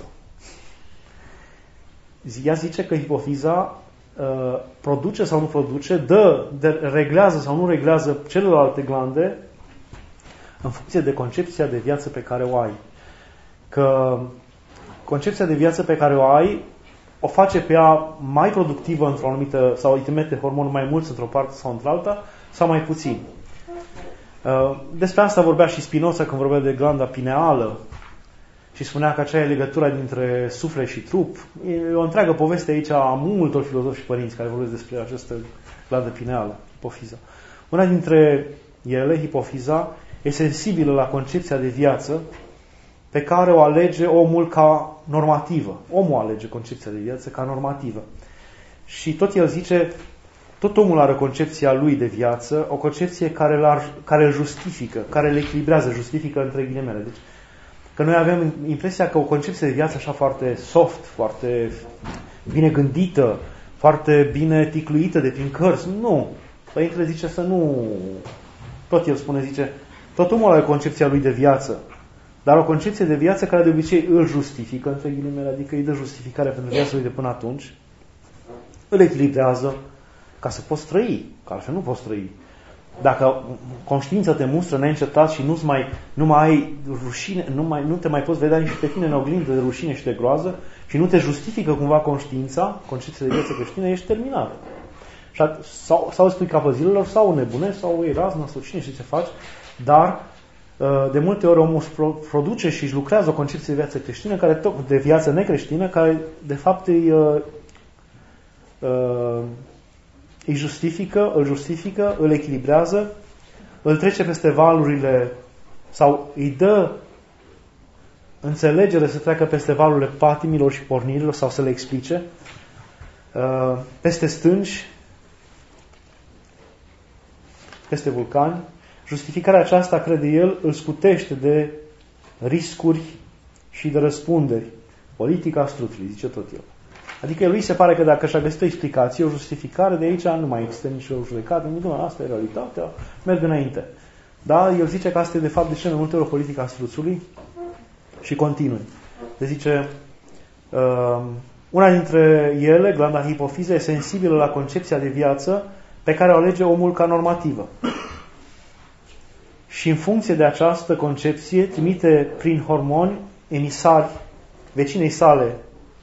Ea zice că hipofiza produce sau nu produce, reglează sau nu reglează celelalte glande în funcție de concepția de viață pe care o ai. Că concepția de viață pe care o ai o face pe ea mai productivă într-o anumită, sau îi trimite hormoni mai mulți într-o parte sau într-alta, sau mai puțin. Despre asta vorbea și Spinoza când vorbea de glanda pineală și spunea că aceea e legătura dintre suflet și trup. E o întreagă poveste aici a multor filozofi și părinți care vorbesc despre această glandă pineală, hipofiza. Una dintre ele, hipofiza, e sensibilă la concepția de viață pe care o alege omul ca normativă. Omul alege concepția de viață ca normativă. Și tot el zice, tot omul are concepția lui de viață, o concepție care îl justifică, care îl echilibrează, justifică între ghilimele. Deci, că noi avem impresia că o concepție de viață așa foarte soft, foarte bine gândită, foarte bine ticluită de prin cărți. Nu. Părintele zice să nu... Tot el spune, zice, tot omul are concepția lui de viață, dar o concepție de viață care de obicei îl justifică, între ghilimele, adică îi dă justificare pentru viața lui de până atunci, îl echilibrează ca să poți trăi, că altfel nu poți trăi. Dacă conștiința te mustră neîncetat și nu mai ai rușine, nu te mai poți vedea nici pe tine în oglindă de rușine și de groază și nu te justifică cumva conștiința, concepția de viață creștină, ești terminat. Sau spui capă zilelor, sau nebunești, sau e razna, sau cine știe ce faci, dar de multe ori omul produce și își lucrează o concepție de viață creștină, de viață necreștină, care de fapt îl justifică, îl echilibrează, îl trece peste valurile sau îi dă înțelegere să treacă peste valurile patimilor și pornirilor sau să le explice, peste stânci, peste vulcani, Justificarea aceasta, crede el, îl scutește de riscuri și de răspunderi. Politica struțului, zice tot el. Adică lui se pare că dacă și-a găsit o explicație, o justificare, de aici nu mai există nicio judecată, asta e realitatea, merg înainte. Da? El zice că asta e de fapt de ce mai multe ori politica struțului și continui. Deci zice, una dintre ele, glanda hipofiză, e sensibilă la concepția de viață pe care o alege omul ca normativă. Și în funcție de această concepție trimite prin hormoni emisari vecinei sale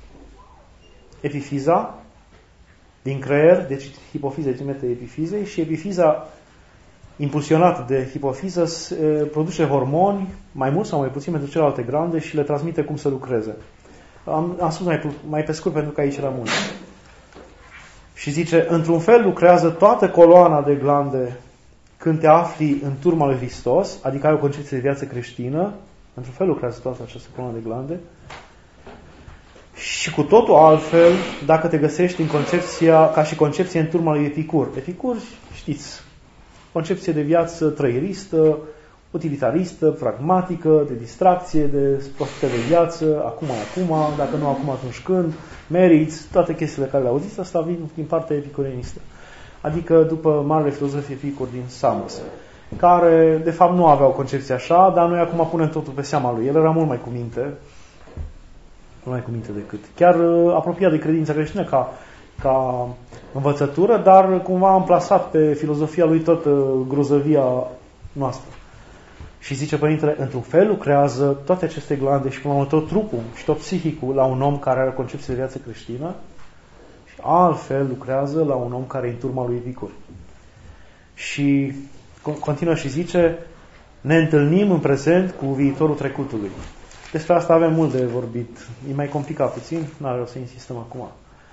epifiza din creier, deci hipofiza trimite epifizei și epifiza impulsionată de hipofiză produce hormoni, mai mult sau mai puțin pentru celelalte glande și le transmite cum să lucreze. Am spus mai pe scurt pentru că aici era mult. Și zice, într-un fel lucrează toată coloana de glande când te afli în turma lui Hristos, adică ai o concepție de viață creștină, într-un fel lucrează toată această coloană de glande, și cu totul altfel dacă te găsești în concepția, ca și concepție în turma lui Epicur. Epicur, știți, concepție de viață trăieristă, utilitaristă, pragmatică, de distracție, de profită de viață, acum, dacă nu acum, atunci când, meriți, toate chestiile care le auziți, asta vin din partea epicureanistă. Adică după marele filozof Epicur din Samos, care de fapt nu avea o concepție așa, dar noi acum punem totul pe seama lui. El era mult mai cu minte decât. Chiar apropiat de credința creștină ca învățătură, dar cumva am plasat pe filozofia lui tot grozăvia noastră. Și zice Părintele, într-un fel lucrează toate aceste glande și până la urmă tot trupul și tot psihicul la un om care are o concepție de viață creștină și altfel lucrează la un om care e în turma lui Epicur. Și continuă și zice, ne întâlnim în prezent cu viitorul trecutului. Despre asta avem mult de vorbit. E mai complicat puțin, n-are o să insistăm acum.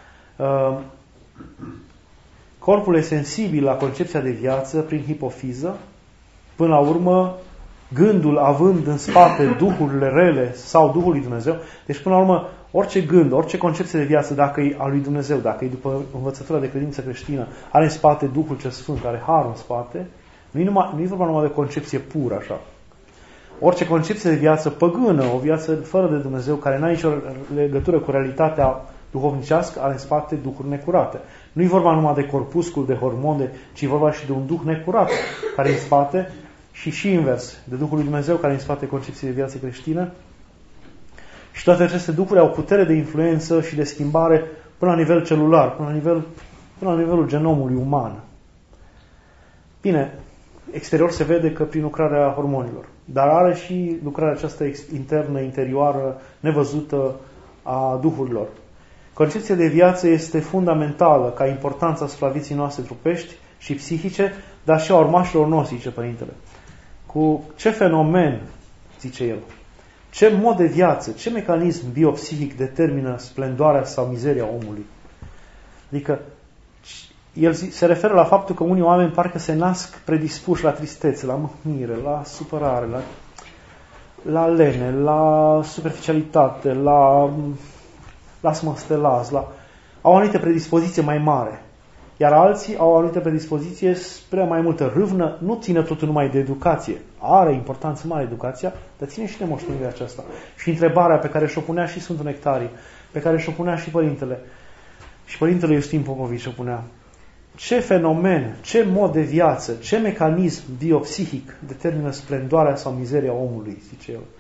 Corpul e sensibil la concepția de viață prin hipofiză, până la urmă gândul având în spate duhurile rele sau Duhul lui Dumnezeu. Deci până la urmă orice gând, orice concepție de viață, dacă e a lui Dumnezeu, dacă e după învățătura de credință creștină, are în spate Duhul cel Sfânt, are harul în spate, nu e vorba numai de concepție pură așa. Orice concepție de viață păgână, o viață fără de Dumnezeu, care n-are nicio legătură cu realitatea duhovnicească, are în spate duhuri necurate. Nu e vorba numai de corpuscul, de hormone, ci e vorba și de un duh necurat, care e în spate, și invers, de Duhul lui Dumnezeu, care e în spate concepției de viață creștină. Și toate aceste duhuri au putere de influență și de schimbare până la nivel celular, până la nivelul genomului uman. Bine, exterior se vede că prin lucrarea hormonilor, dar are și lucrarea aceasta internă, interioară, nevăzută a duhurilor. Concepția de viață este fundamentală ca importanță asupra vieții noastre trupești și psihice, dar și a urmașilor noștri, zice Părintele. Cu ce fenomen, zice el, ce mod de viață, ce mecanism biopsihic determină splendoarea sau mizeria omului? Adică, el se referă la faptul că unii oameni parcă se nasc predispuși la tristețe, la mâhnire, la supărare, la lene, la superficialitate, la smăstelați, au o anumită predispoziție mai mare. Iar alții au o anumită predispoziție spre mai multă râvnă, nu ține totul numai de educație. Are importanță mare educația, dar ține și de moștenirea aceasta. Și întrebarea pe care și-o punea și Sfântul Nectarie, pe care și-o punea și Părintele, și Părintele Iustin Popovici o punea. Ce fenomen, ce mod de viață, ce mecanism biopsihic determină splendoarea sau mizeria omului, zice el.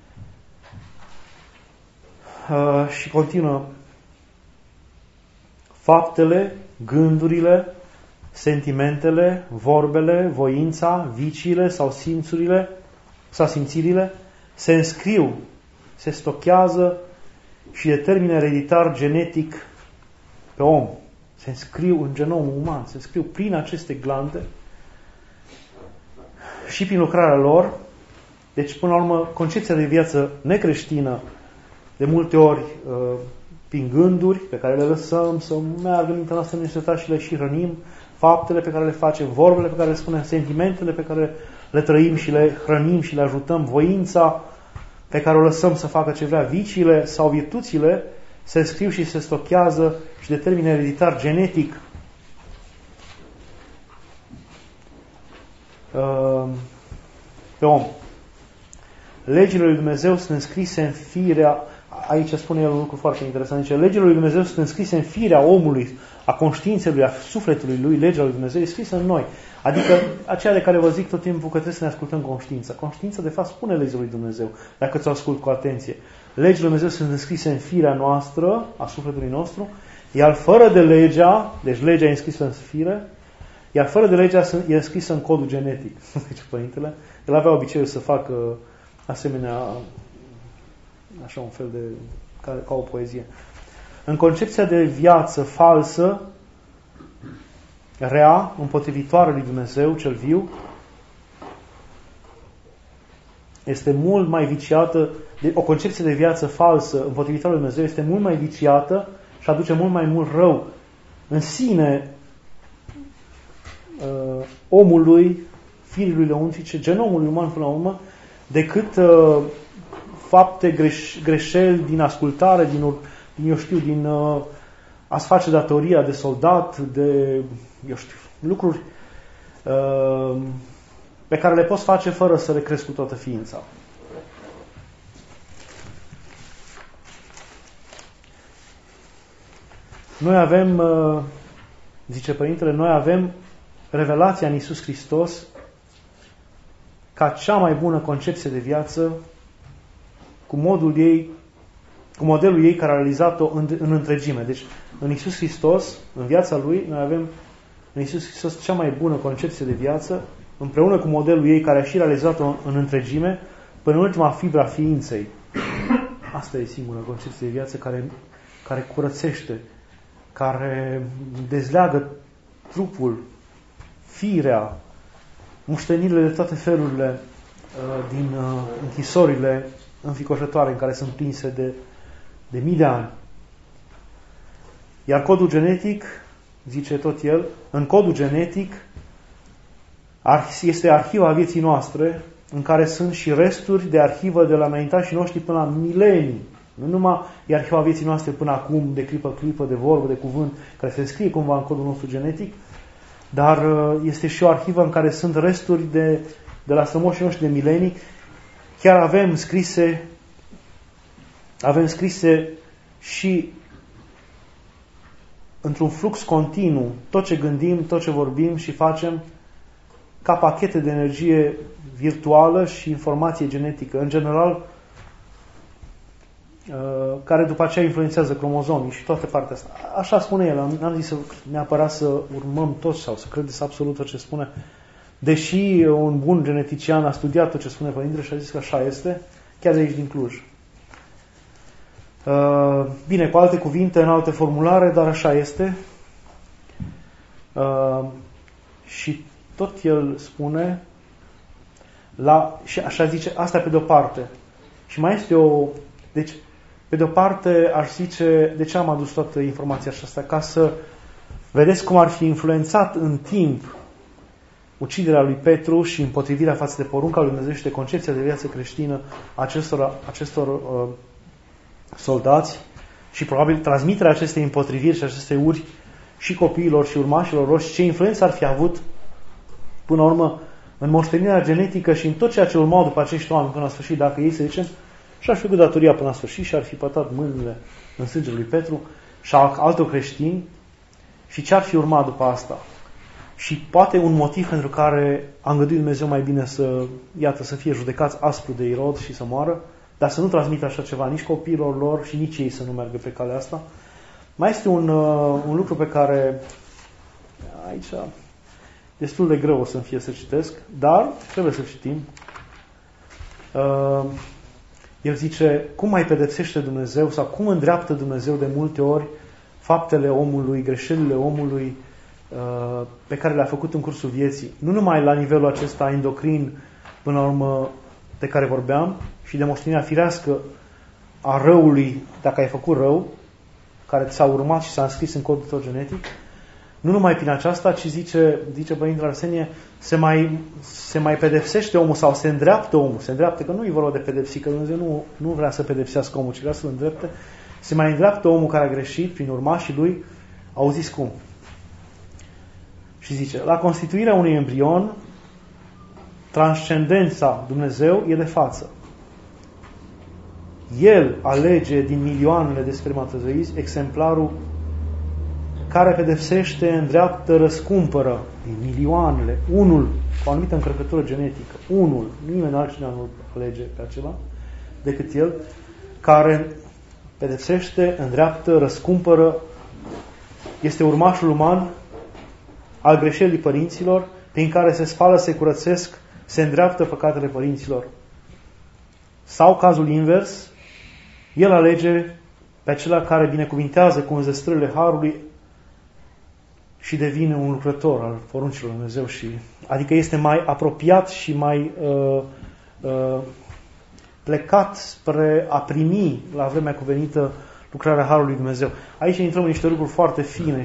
Și continuă. Faptele, gândurile, sentimentele, vorbele, voința, viciile sau simțurile sau simțirile se înscriu, se stochează și determină ereditar genetic pe om. Se înscriu în genomul uman, se înscriu prin aceste glande și prin lucrarea lor. Deci, până la urmă, concepția de viață necreștină, de multe ori prin gânduri pe care le lăsăm să meargă în mintea noastră în și le și hrănim, faptele pe care le facem, vorbele pe care le spunem, sentimentele pe care le trăim și le hrănim și le ajutăm, voința pe care o lăsăm să facă ce vrea, viciile sau virtuțile, se înscriu și se stochează și determină ereditar genetic pe om. Legile lui Dumnezeu sunt înscrise în firea, aici spune el un lucru foarte interesant, zice, legile lui Dumnezeu sunt înscrise în firea omului, a conștiinței lui, a sufletului lui, legea lui Dumnezeu e scrisă în noi. Adică aceea de care vă zic tot timpul că trebuie să ne ascultăm conștiința. Conștiința de fapt spune legile lui Dumnezeu, dacă ți-o ascult cu atenție. Legile lui Dumnezeu sunt înscrise în firea noastră, a sufletului nostru, iar fără de legea, deci legea e înscrisă în fire, iar fără de legea e înscrisă în codul genetic. Zice Părintele. El avea obiceiul să facă asemenea, așa un fel de, ca o poezie. În concepția de viață falsă, rea, împotrivitoare lui Dumnezeu cel viu, este mult mai viciată, o concepție de viață falsă împotrivitoare lui Dumnezeu este mult mai viciată și aduce mult mai mult rău în sine omului, firii lăuntrice, genomului uman până la urmă, decât fapte greșeli din ascultare, din a-ți face datoria de soldat, de, lucruri pe care le poți face fără să le crezi cu toată ființa. Noi avem, zice Părintele, noi avem revelația în Iisus Hristos ca cea mai bună concepție de viață, cu modelul ei care a realizat-o în întregime. Deci, în Iisus Hristos, în viața Lui, noi avem în Iisus Hristos cea mai bună concepție de viață, împreună cu modelul ei care a și realizat-o în întregime, până în ultima fibră a ființei. Asta e singura concepție de viață care curățește, care dezleagă trupul, firea, muștenirile de toate felurile din închisorile înficoșătoare în care sunt prinse de mii de ani. Iar codul genetic, zice tot el, în codul genetic este arhiva vieții noastre, în care sunt și resturi de arhivă de la înaintașii noștri până la milenii. Nu numai e arhiva vieții noastre până acum, de clipă, de vorbă, de cuvânt, care se înscrie cumva în codul nostru genetic, dar este și o arhivă în care sunt resturi de la strămoșii noștri de milenii. Chiar avem scrise și într-un flux continuu tot ce gândim, tot ce vorbim și facem ca pachete de energie virtuală și informație genetică, în general, care după aceea influențează cromozomii și toată partea asta. Așa spune el, n-am zis neapărat să urmăm tot sau să credeți absolut tot ce spune, deși un bun genetician a studiat tot ce spune Părintele și a zis că așa este, chiar de aici din Cluj. Bine, cu alte cuvinte, în alte formulare, dar așa este. Și tot el spune, și așa zice, asta pe de-o parte. Și mai este deci, pe de-o parte, aș zice, de ce am adus toată informația asta? Ca să vedeți cum ar fi influențat în timp uciderea lui Petru și împotrivirea față de porunca lui Dumnezeu și de concepția de viață creștină acestor soldați și probabil transmiterea acestei împotriviri și acestei uri și copiilor și urmașilor lor și ce influență ar fi avut până la urmă în moștenirea genetică și în tot ceea ce urmau după acești oameni până la sfârșit, dacă ei, să zicem, și-ar fi făcut datoria până la sfârșit și ar fi pătat mâinile în sângele lui Petru și altor creștini și ce ar fi urmat după asta. Și poate un motiv pentru care a îngăduit Dumnezeu mai bine să fie judecați aspru de Irod și să moară, dar să nu transmită așa ceva nici copiilor lor și nici ei să nu meargă pe calea asta. Mai este un lucru pe care aici destul de greu o să-mi fie să citesc, dar trebuie să citim. El zice, cum mai pedepsește Dumnezeu sau cum îndreaptă Dumnezeu de multe ori faptele omului, greșelile omului pe care le-a făcut în cursul vieții. Nu numai la nivelul acesta endocrin, până la urmă, de care vorbeam, și de moștenirea firească a răului, dacă ai făcut rău, care ți-a urmat și s-a înscris în codul tău genetic, nu numai prin aceasta, ci zice Părintele Arsenie, se mai pedepsește omul sau se îndreaptă omul. Se îndreaptă, că nu e vorba de pedepsi, că Dumnezeu nu vrea să pedepsească omul, ci vrea să-l îndrepte. Se mai îndreaptă omul care a greșit prin urmașii lui. Auziți cum? Și zice, la constituirea unui embrion, transcendența Dumnezeu e de față. El alege din milioanele de spermatozoizi exemplarul care pedepsește, îndreaptă, răscumpără din milioanele, unul cu o anumită încărcătură genetică, unul, nimeni altcineva nu alege pe acela decât el, care pedepsește, îndreaptă, răscumpără, este urmașul uman al greșelii părinților, prin care se spală, se curățesc, se îndreaptă păcatele părinților. Sau cazul invers, el alege pe acela care binecuvintează cu înzestrările harului și devine un lucrător al poruncilor lui Dumnezeu, adică este mai apropiat și mai plecat spre a primi la vremea cuvenită lucrarea harului lui Dumnezeu. Aici intrăm în niște lucruri foarte fine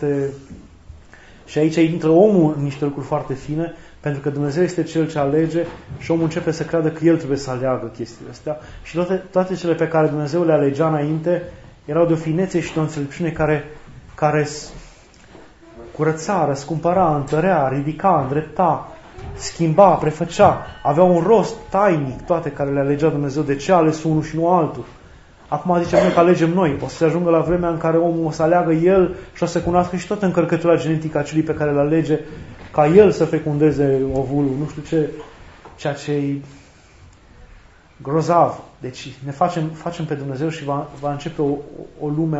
și aici intră omul în niște lucruri foarte fine, pentru că Dumnezeu este Cel ce alege și omul începe să creadă că el trebuie să aleagă chestiile astea. Și toate cele pe care Dumnezeu le alegea înainte erau de o finețe și de o înțelepciune care curăța, răscumpăra, întărea, ridica, îndrepta, schimba, prefăcea. Aveau un rost tainic toate care le alegea Dumnezeu. De ce a ales unul și nu altul? Acum zicem noi că alegem noi. O să se ajungă la vremea în care omul o să aleagă el și o să cunoască și toată încărcătura genetică a celui pe care îl alege, ca el să fecundeze ovulul. Nu știu ce, ceea ce e grozav. Deci ne facem pe Dumnezeu și va începe o lume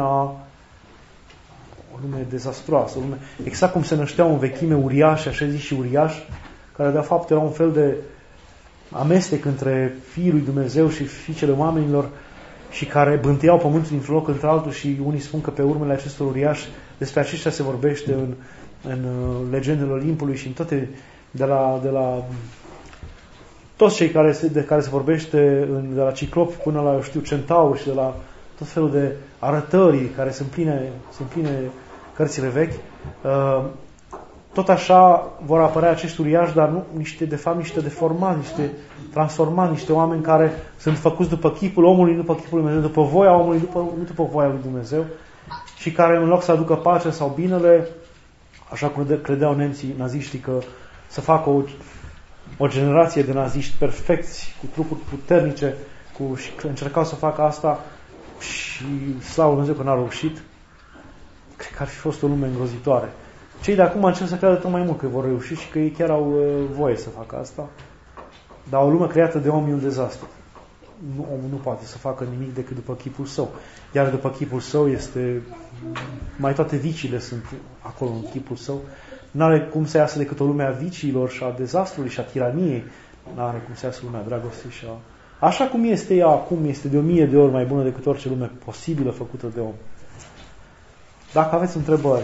o lume dezastruoasă. Exact cum se nășteau în vechime uriași, așa zis și uriași, care de fapt era un fel de amestec între Fiul lui Dumnezeu și fiicele oamenilor și care bântuiau pământul dintr-un loc într-altul și unii spun că pe urmele acestor uriași despre aceștia se vorbește în legendele Olimpului și în toate de la toți cei de care se vorbește de la ciclopi până la, centauri și de la tot felul de arătări care sunt pline cărțile vechi. Tot așa vor apărea acești uriași, dar nu niște deformați, niște transformați, niște oameni care sunt făcuți după chipul omului, nu după chipul lui Dumnezeu, după voia omului, nu după voia lui Dumnezeu, și care în loc să aducă pace sau binele, așa cum credeau nemții naziștii că să facă o generație de naziști perfecți, cu trupuri puternice, și încercau să facă asta și slavă Dumnezeu că n-a reușit, cred că ar fi fost o lume îngrozitoare. Cei de acum încep să creadă tot mai mult că vor reuși și că ei chiar au voie să facă asta. Dar o lume creată de om e un dezastru. Omul nu poate să facă nimic decât după chipul său. Iar după chipul său mai toate viciile sunt acolo în chipul său. N-are cum să iasă decât o lume a viciilor și a dezastrului și a tiraniei. N-are cum să iasă lumea dragostei și așa cum este ea acum, este de 1000 de ori mai bună decât orice lume posibilă făcută de om. Dacă aveți întrebări,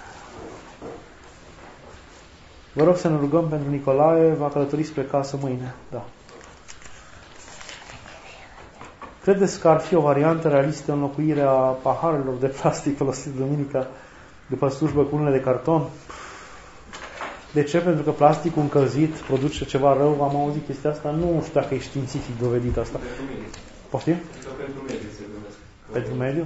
vă rog să ne rugăm pentru Nicolae, va călători spre casă mâine. Da. Credeți că ar fi o variantă realistă înlocuirea paharelor de plastic folosite duminica după slujbă cu unele de carton? De ce? Pentru că plasticul încălzit produce ceva rău. Am auzit chestia asta. Nu știu dacă e științific dovedit asta. Poftim? Pentru mediu se gândesc. Pentru mediu?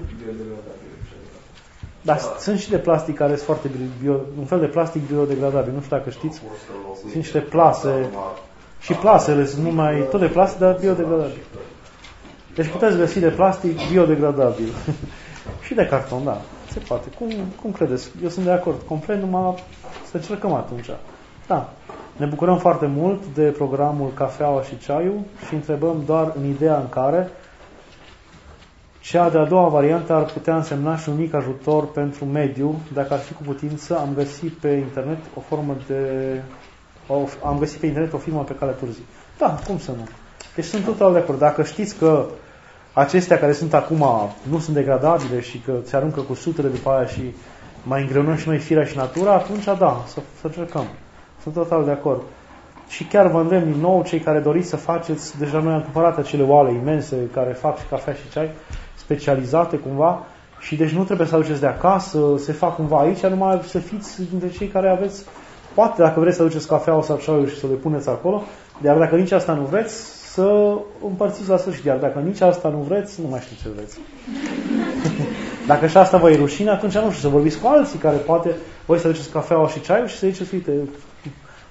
Dar sunt și de plastic care sunt foarte un fel de plastic biodegradabil. Nu știu dacă știți. Sunt niște plase. Și plasele sunt numai tot de plastic, dar biodegradabil. Deci puteți găsi de plastic biodegradabil. Și de carton, da. Se poate. Cum credeți? Eu sunt de acord. Complet, numai să încercăm atunci. Da. Ne bucurăm foarte mult de programul Cafeaua și Ceaiul și întrebăm doar în ideea în care cea de-a doua variantă ar putea însemna și un mic ajutor pentru mediu. Dacă ar fi cu putință, am găsit pe internet o firmă pe calea Turzii. Da, cum să nu? Deci sunt total de acord. Dacă știți că acestea care sunt acum nu sunt degradabile și că se aruncă cu sutele după aia și mai îngreunăm și noi firea și natura, atunci da, să încercăm. Sunt total de acord. Și chiar vă îndemn din nou, cei care doriți să faceți, deja noi am cumpărat acele oale imense care fac și cafea și ceai, specializate cumva, și deci nu trebuie să aduceți de acasă, se fac cumva aici, numai să fiți dintre cei care aveți, poate dacă vreți să aduceți cafea sau ceaiul și să le puneți acolo, dar dacă nici asta nu vreți, să împărțiți la sfârșit. Iar dacă nici asta nu vreți, nu mai știu ce vreți. Dacă și asta vă e rușine, atunci nu știu, să vorbiți cu alții care poate voi să aduceți cafeaua și ceaiul și să ziceți, uite,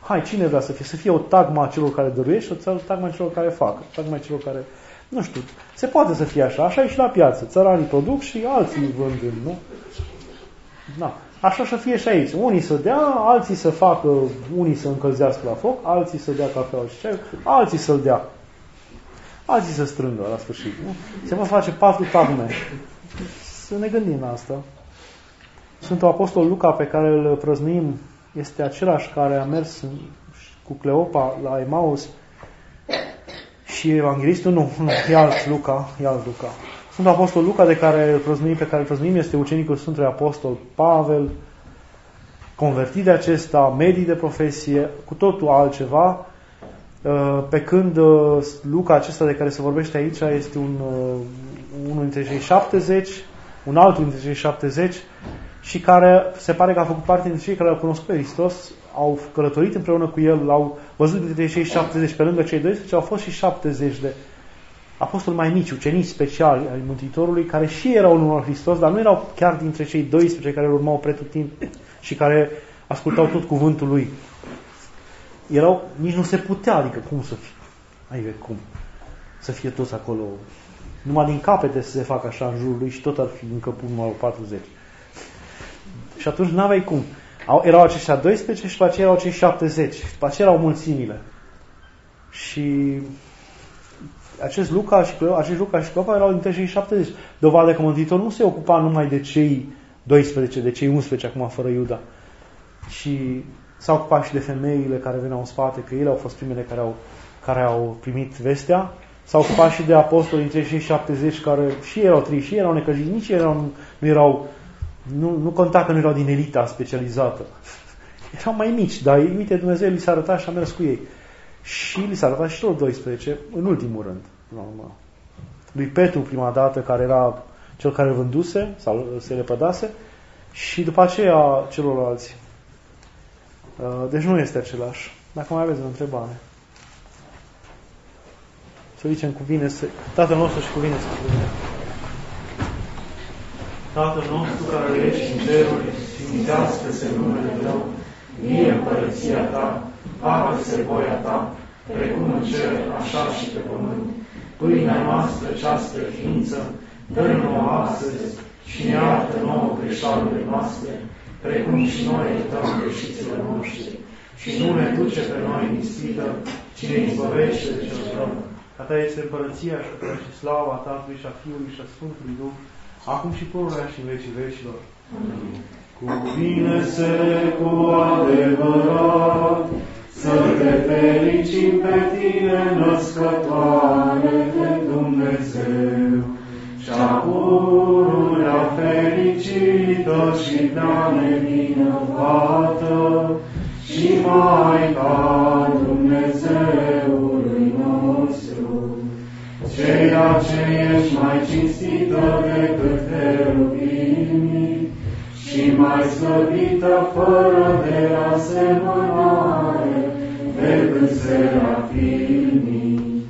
Hai, cine vrea să fie? Să fie o tagma a celor care dăruiește, o tagma a celor care fac, o tagma a celor care... Nu știu, se poate să fie așa. Așa e și la piață. Țăranii produc și alții vând, nu? Da. Așa să fie și aici. Unii să dea, alții să facă, unii să încălzească la foc, alții să dea cafeaua și ceaiul, alții să-l dea. Alții să strângă la sfârșit. Nu? Se va face 4 tagme. Să ne gândim la asta. Sfântul Apostol Luca, pe care îl prăznuim, este același care a mers cu Cleopa la Emaus și evanghelistul, nu, e alt Luca. Sfântul Apostol Luca, pe care îl prăznuim, este ucenicul Sfântului Apostol Pavel, convertit de acesta, medic de profesie, cu totul altceva, pe când Luca acesta de care se vorbește aici este unul dintre cei 70, un altul dintre cei 70 și care se pare că a făcut parte dintre cei care l-au cunoscut pe Hristos, au călătorit împreună cu el, l-au văzut dintre cei 70, pe lângă cei 12, au fost și 70 de apostoli mai mici, ucenici speciali ai Mântuitorului, care și erau în urma lui Hristos, dar nu erau chiar dintre cei 12 care îl urmau pretutindeni și care ascultau tot cuvântul lui. Erau, nici nu se putea, adică cum să fie? Adică cum? Să fie toți acolo, numai din capete să se facă așa în jurul lui și tot ar fi încăput numărul 40. Și atunci n-aveai cum. Erau aceștia 12 și după aceea erau cei 70. Și după aceea erau mulțimile. Și acești Luca și Cleopa erau dintre cei 70. Dovadă că Mântuitorul nu se ocupa numai de cei 12, de cei 11, acum fără Iuda. Și s-a ocupat și de femeile care veneau în spate, că ele au fost primele care au primit vestea. S-a ocupat și de apostoli dintre cei 70 care și erau triși, și erau necăjiți, nici nu conta că nu erau din elita specializată. Erau mai mici, dar uite, Dumnezeu li s-a arătat și a mers cu ei. Și li s-a arătat și celor 12, în ultimul rând. Lui Petru prima dată, care era cel care vânduse sau se lepădase, și după aceea celorlalți. Deci nu este același. Dacă mai aveți o întrebare. Să zicem cuvine, Tatăl nostru și cuvine să cuvine. Tatăl nostru care ești în ceruri, sfințească-se numele Tău, vie împărăția Ta, facă-se voia Ta, precum în cer, așa și pe pământ. Pâinea noastră, cea spre ființă, dă-ne nouă astăzi și ne iartă nouă greșalile noastre, precum și noi iertăm greșiților noștri. Și nu ne duce pe noi în ispită, ci ne izbăvește de cel rău. A Ta este împărăția și puterea și slava Tatălui și a Fiului și a Sfântului Duh, acum și pururea și în vecii vecilor. Amin. Cuvine-se cu adevărat, să te fericim pe Tine, născătoare de Dumnezeu, cea pururea fericită și prea nevinovată, și Maica Dumnezeului nostru, ceea ce ești mai cinstită decât cherubimii și mai slăvită fără de asemănare decât serafimii,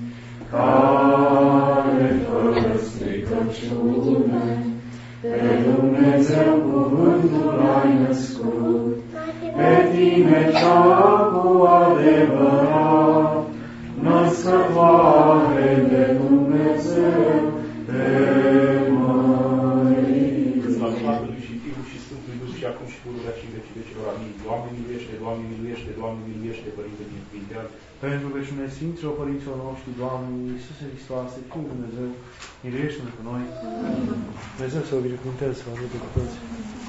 care fără stricăciune pe Dumnezeu cuvântul ai născut, pe Tine cea cu adevărat, născătoare de Dumnezeu, te mărit. Slavă Tatălui și Fiului și Sfântului Duh și acum și pururea și în vecii vecilor. Amin. Doamne miluiește, Doamne miluiește, Doamne miluiește, Părinte din Sfinteal. Pentru veciune Sfinților Părinților noștri, Doamne, Iisuse Hristoase, Fiul Dumnezeu, miluiește-ne pe noi. Dumnezeu să o binecuvânteze, să vă ajute cu toți.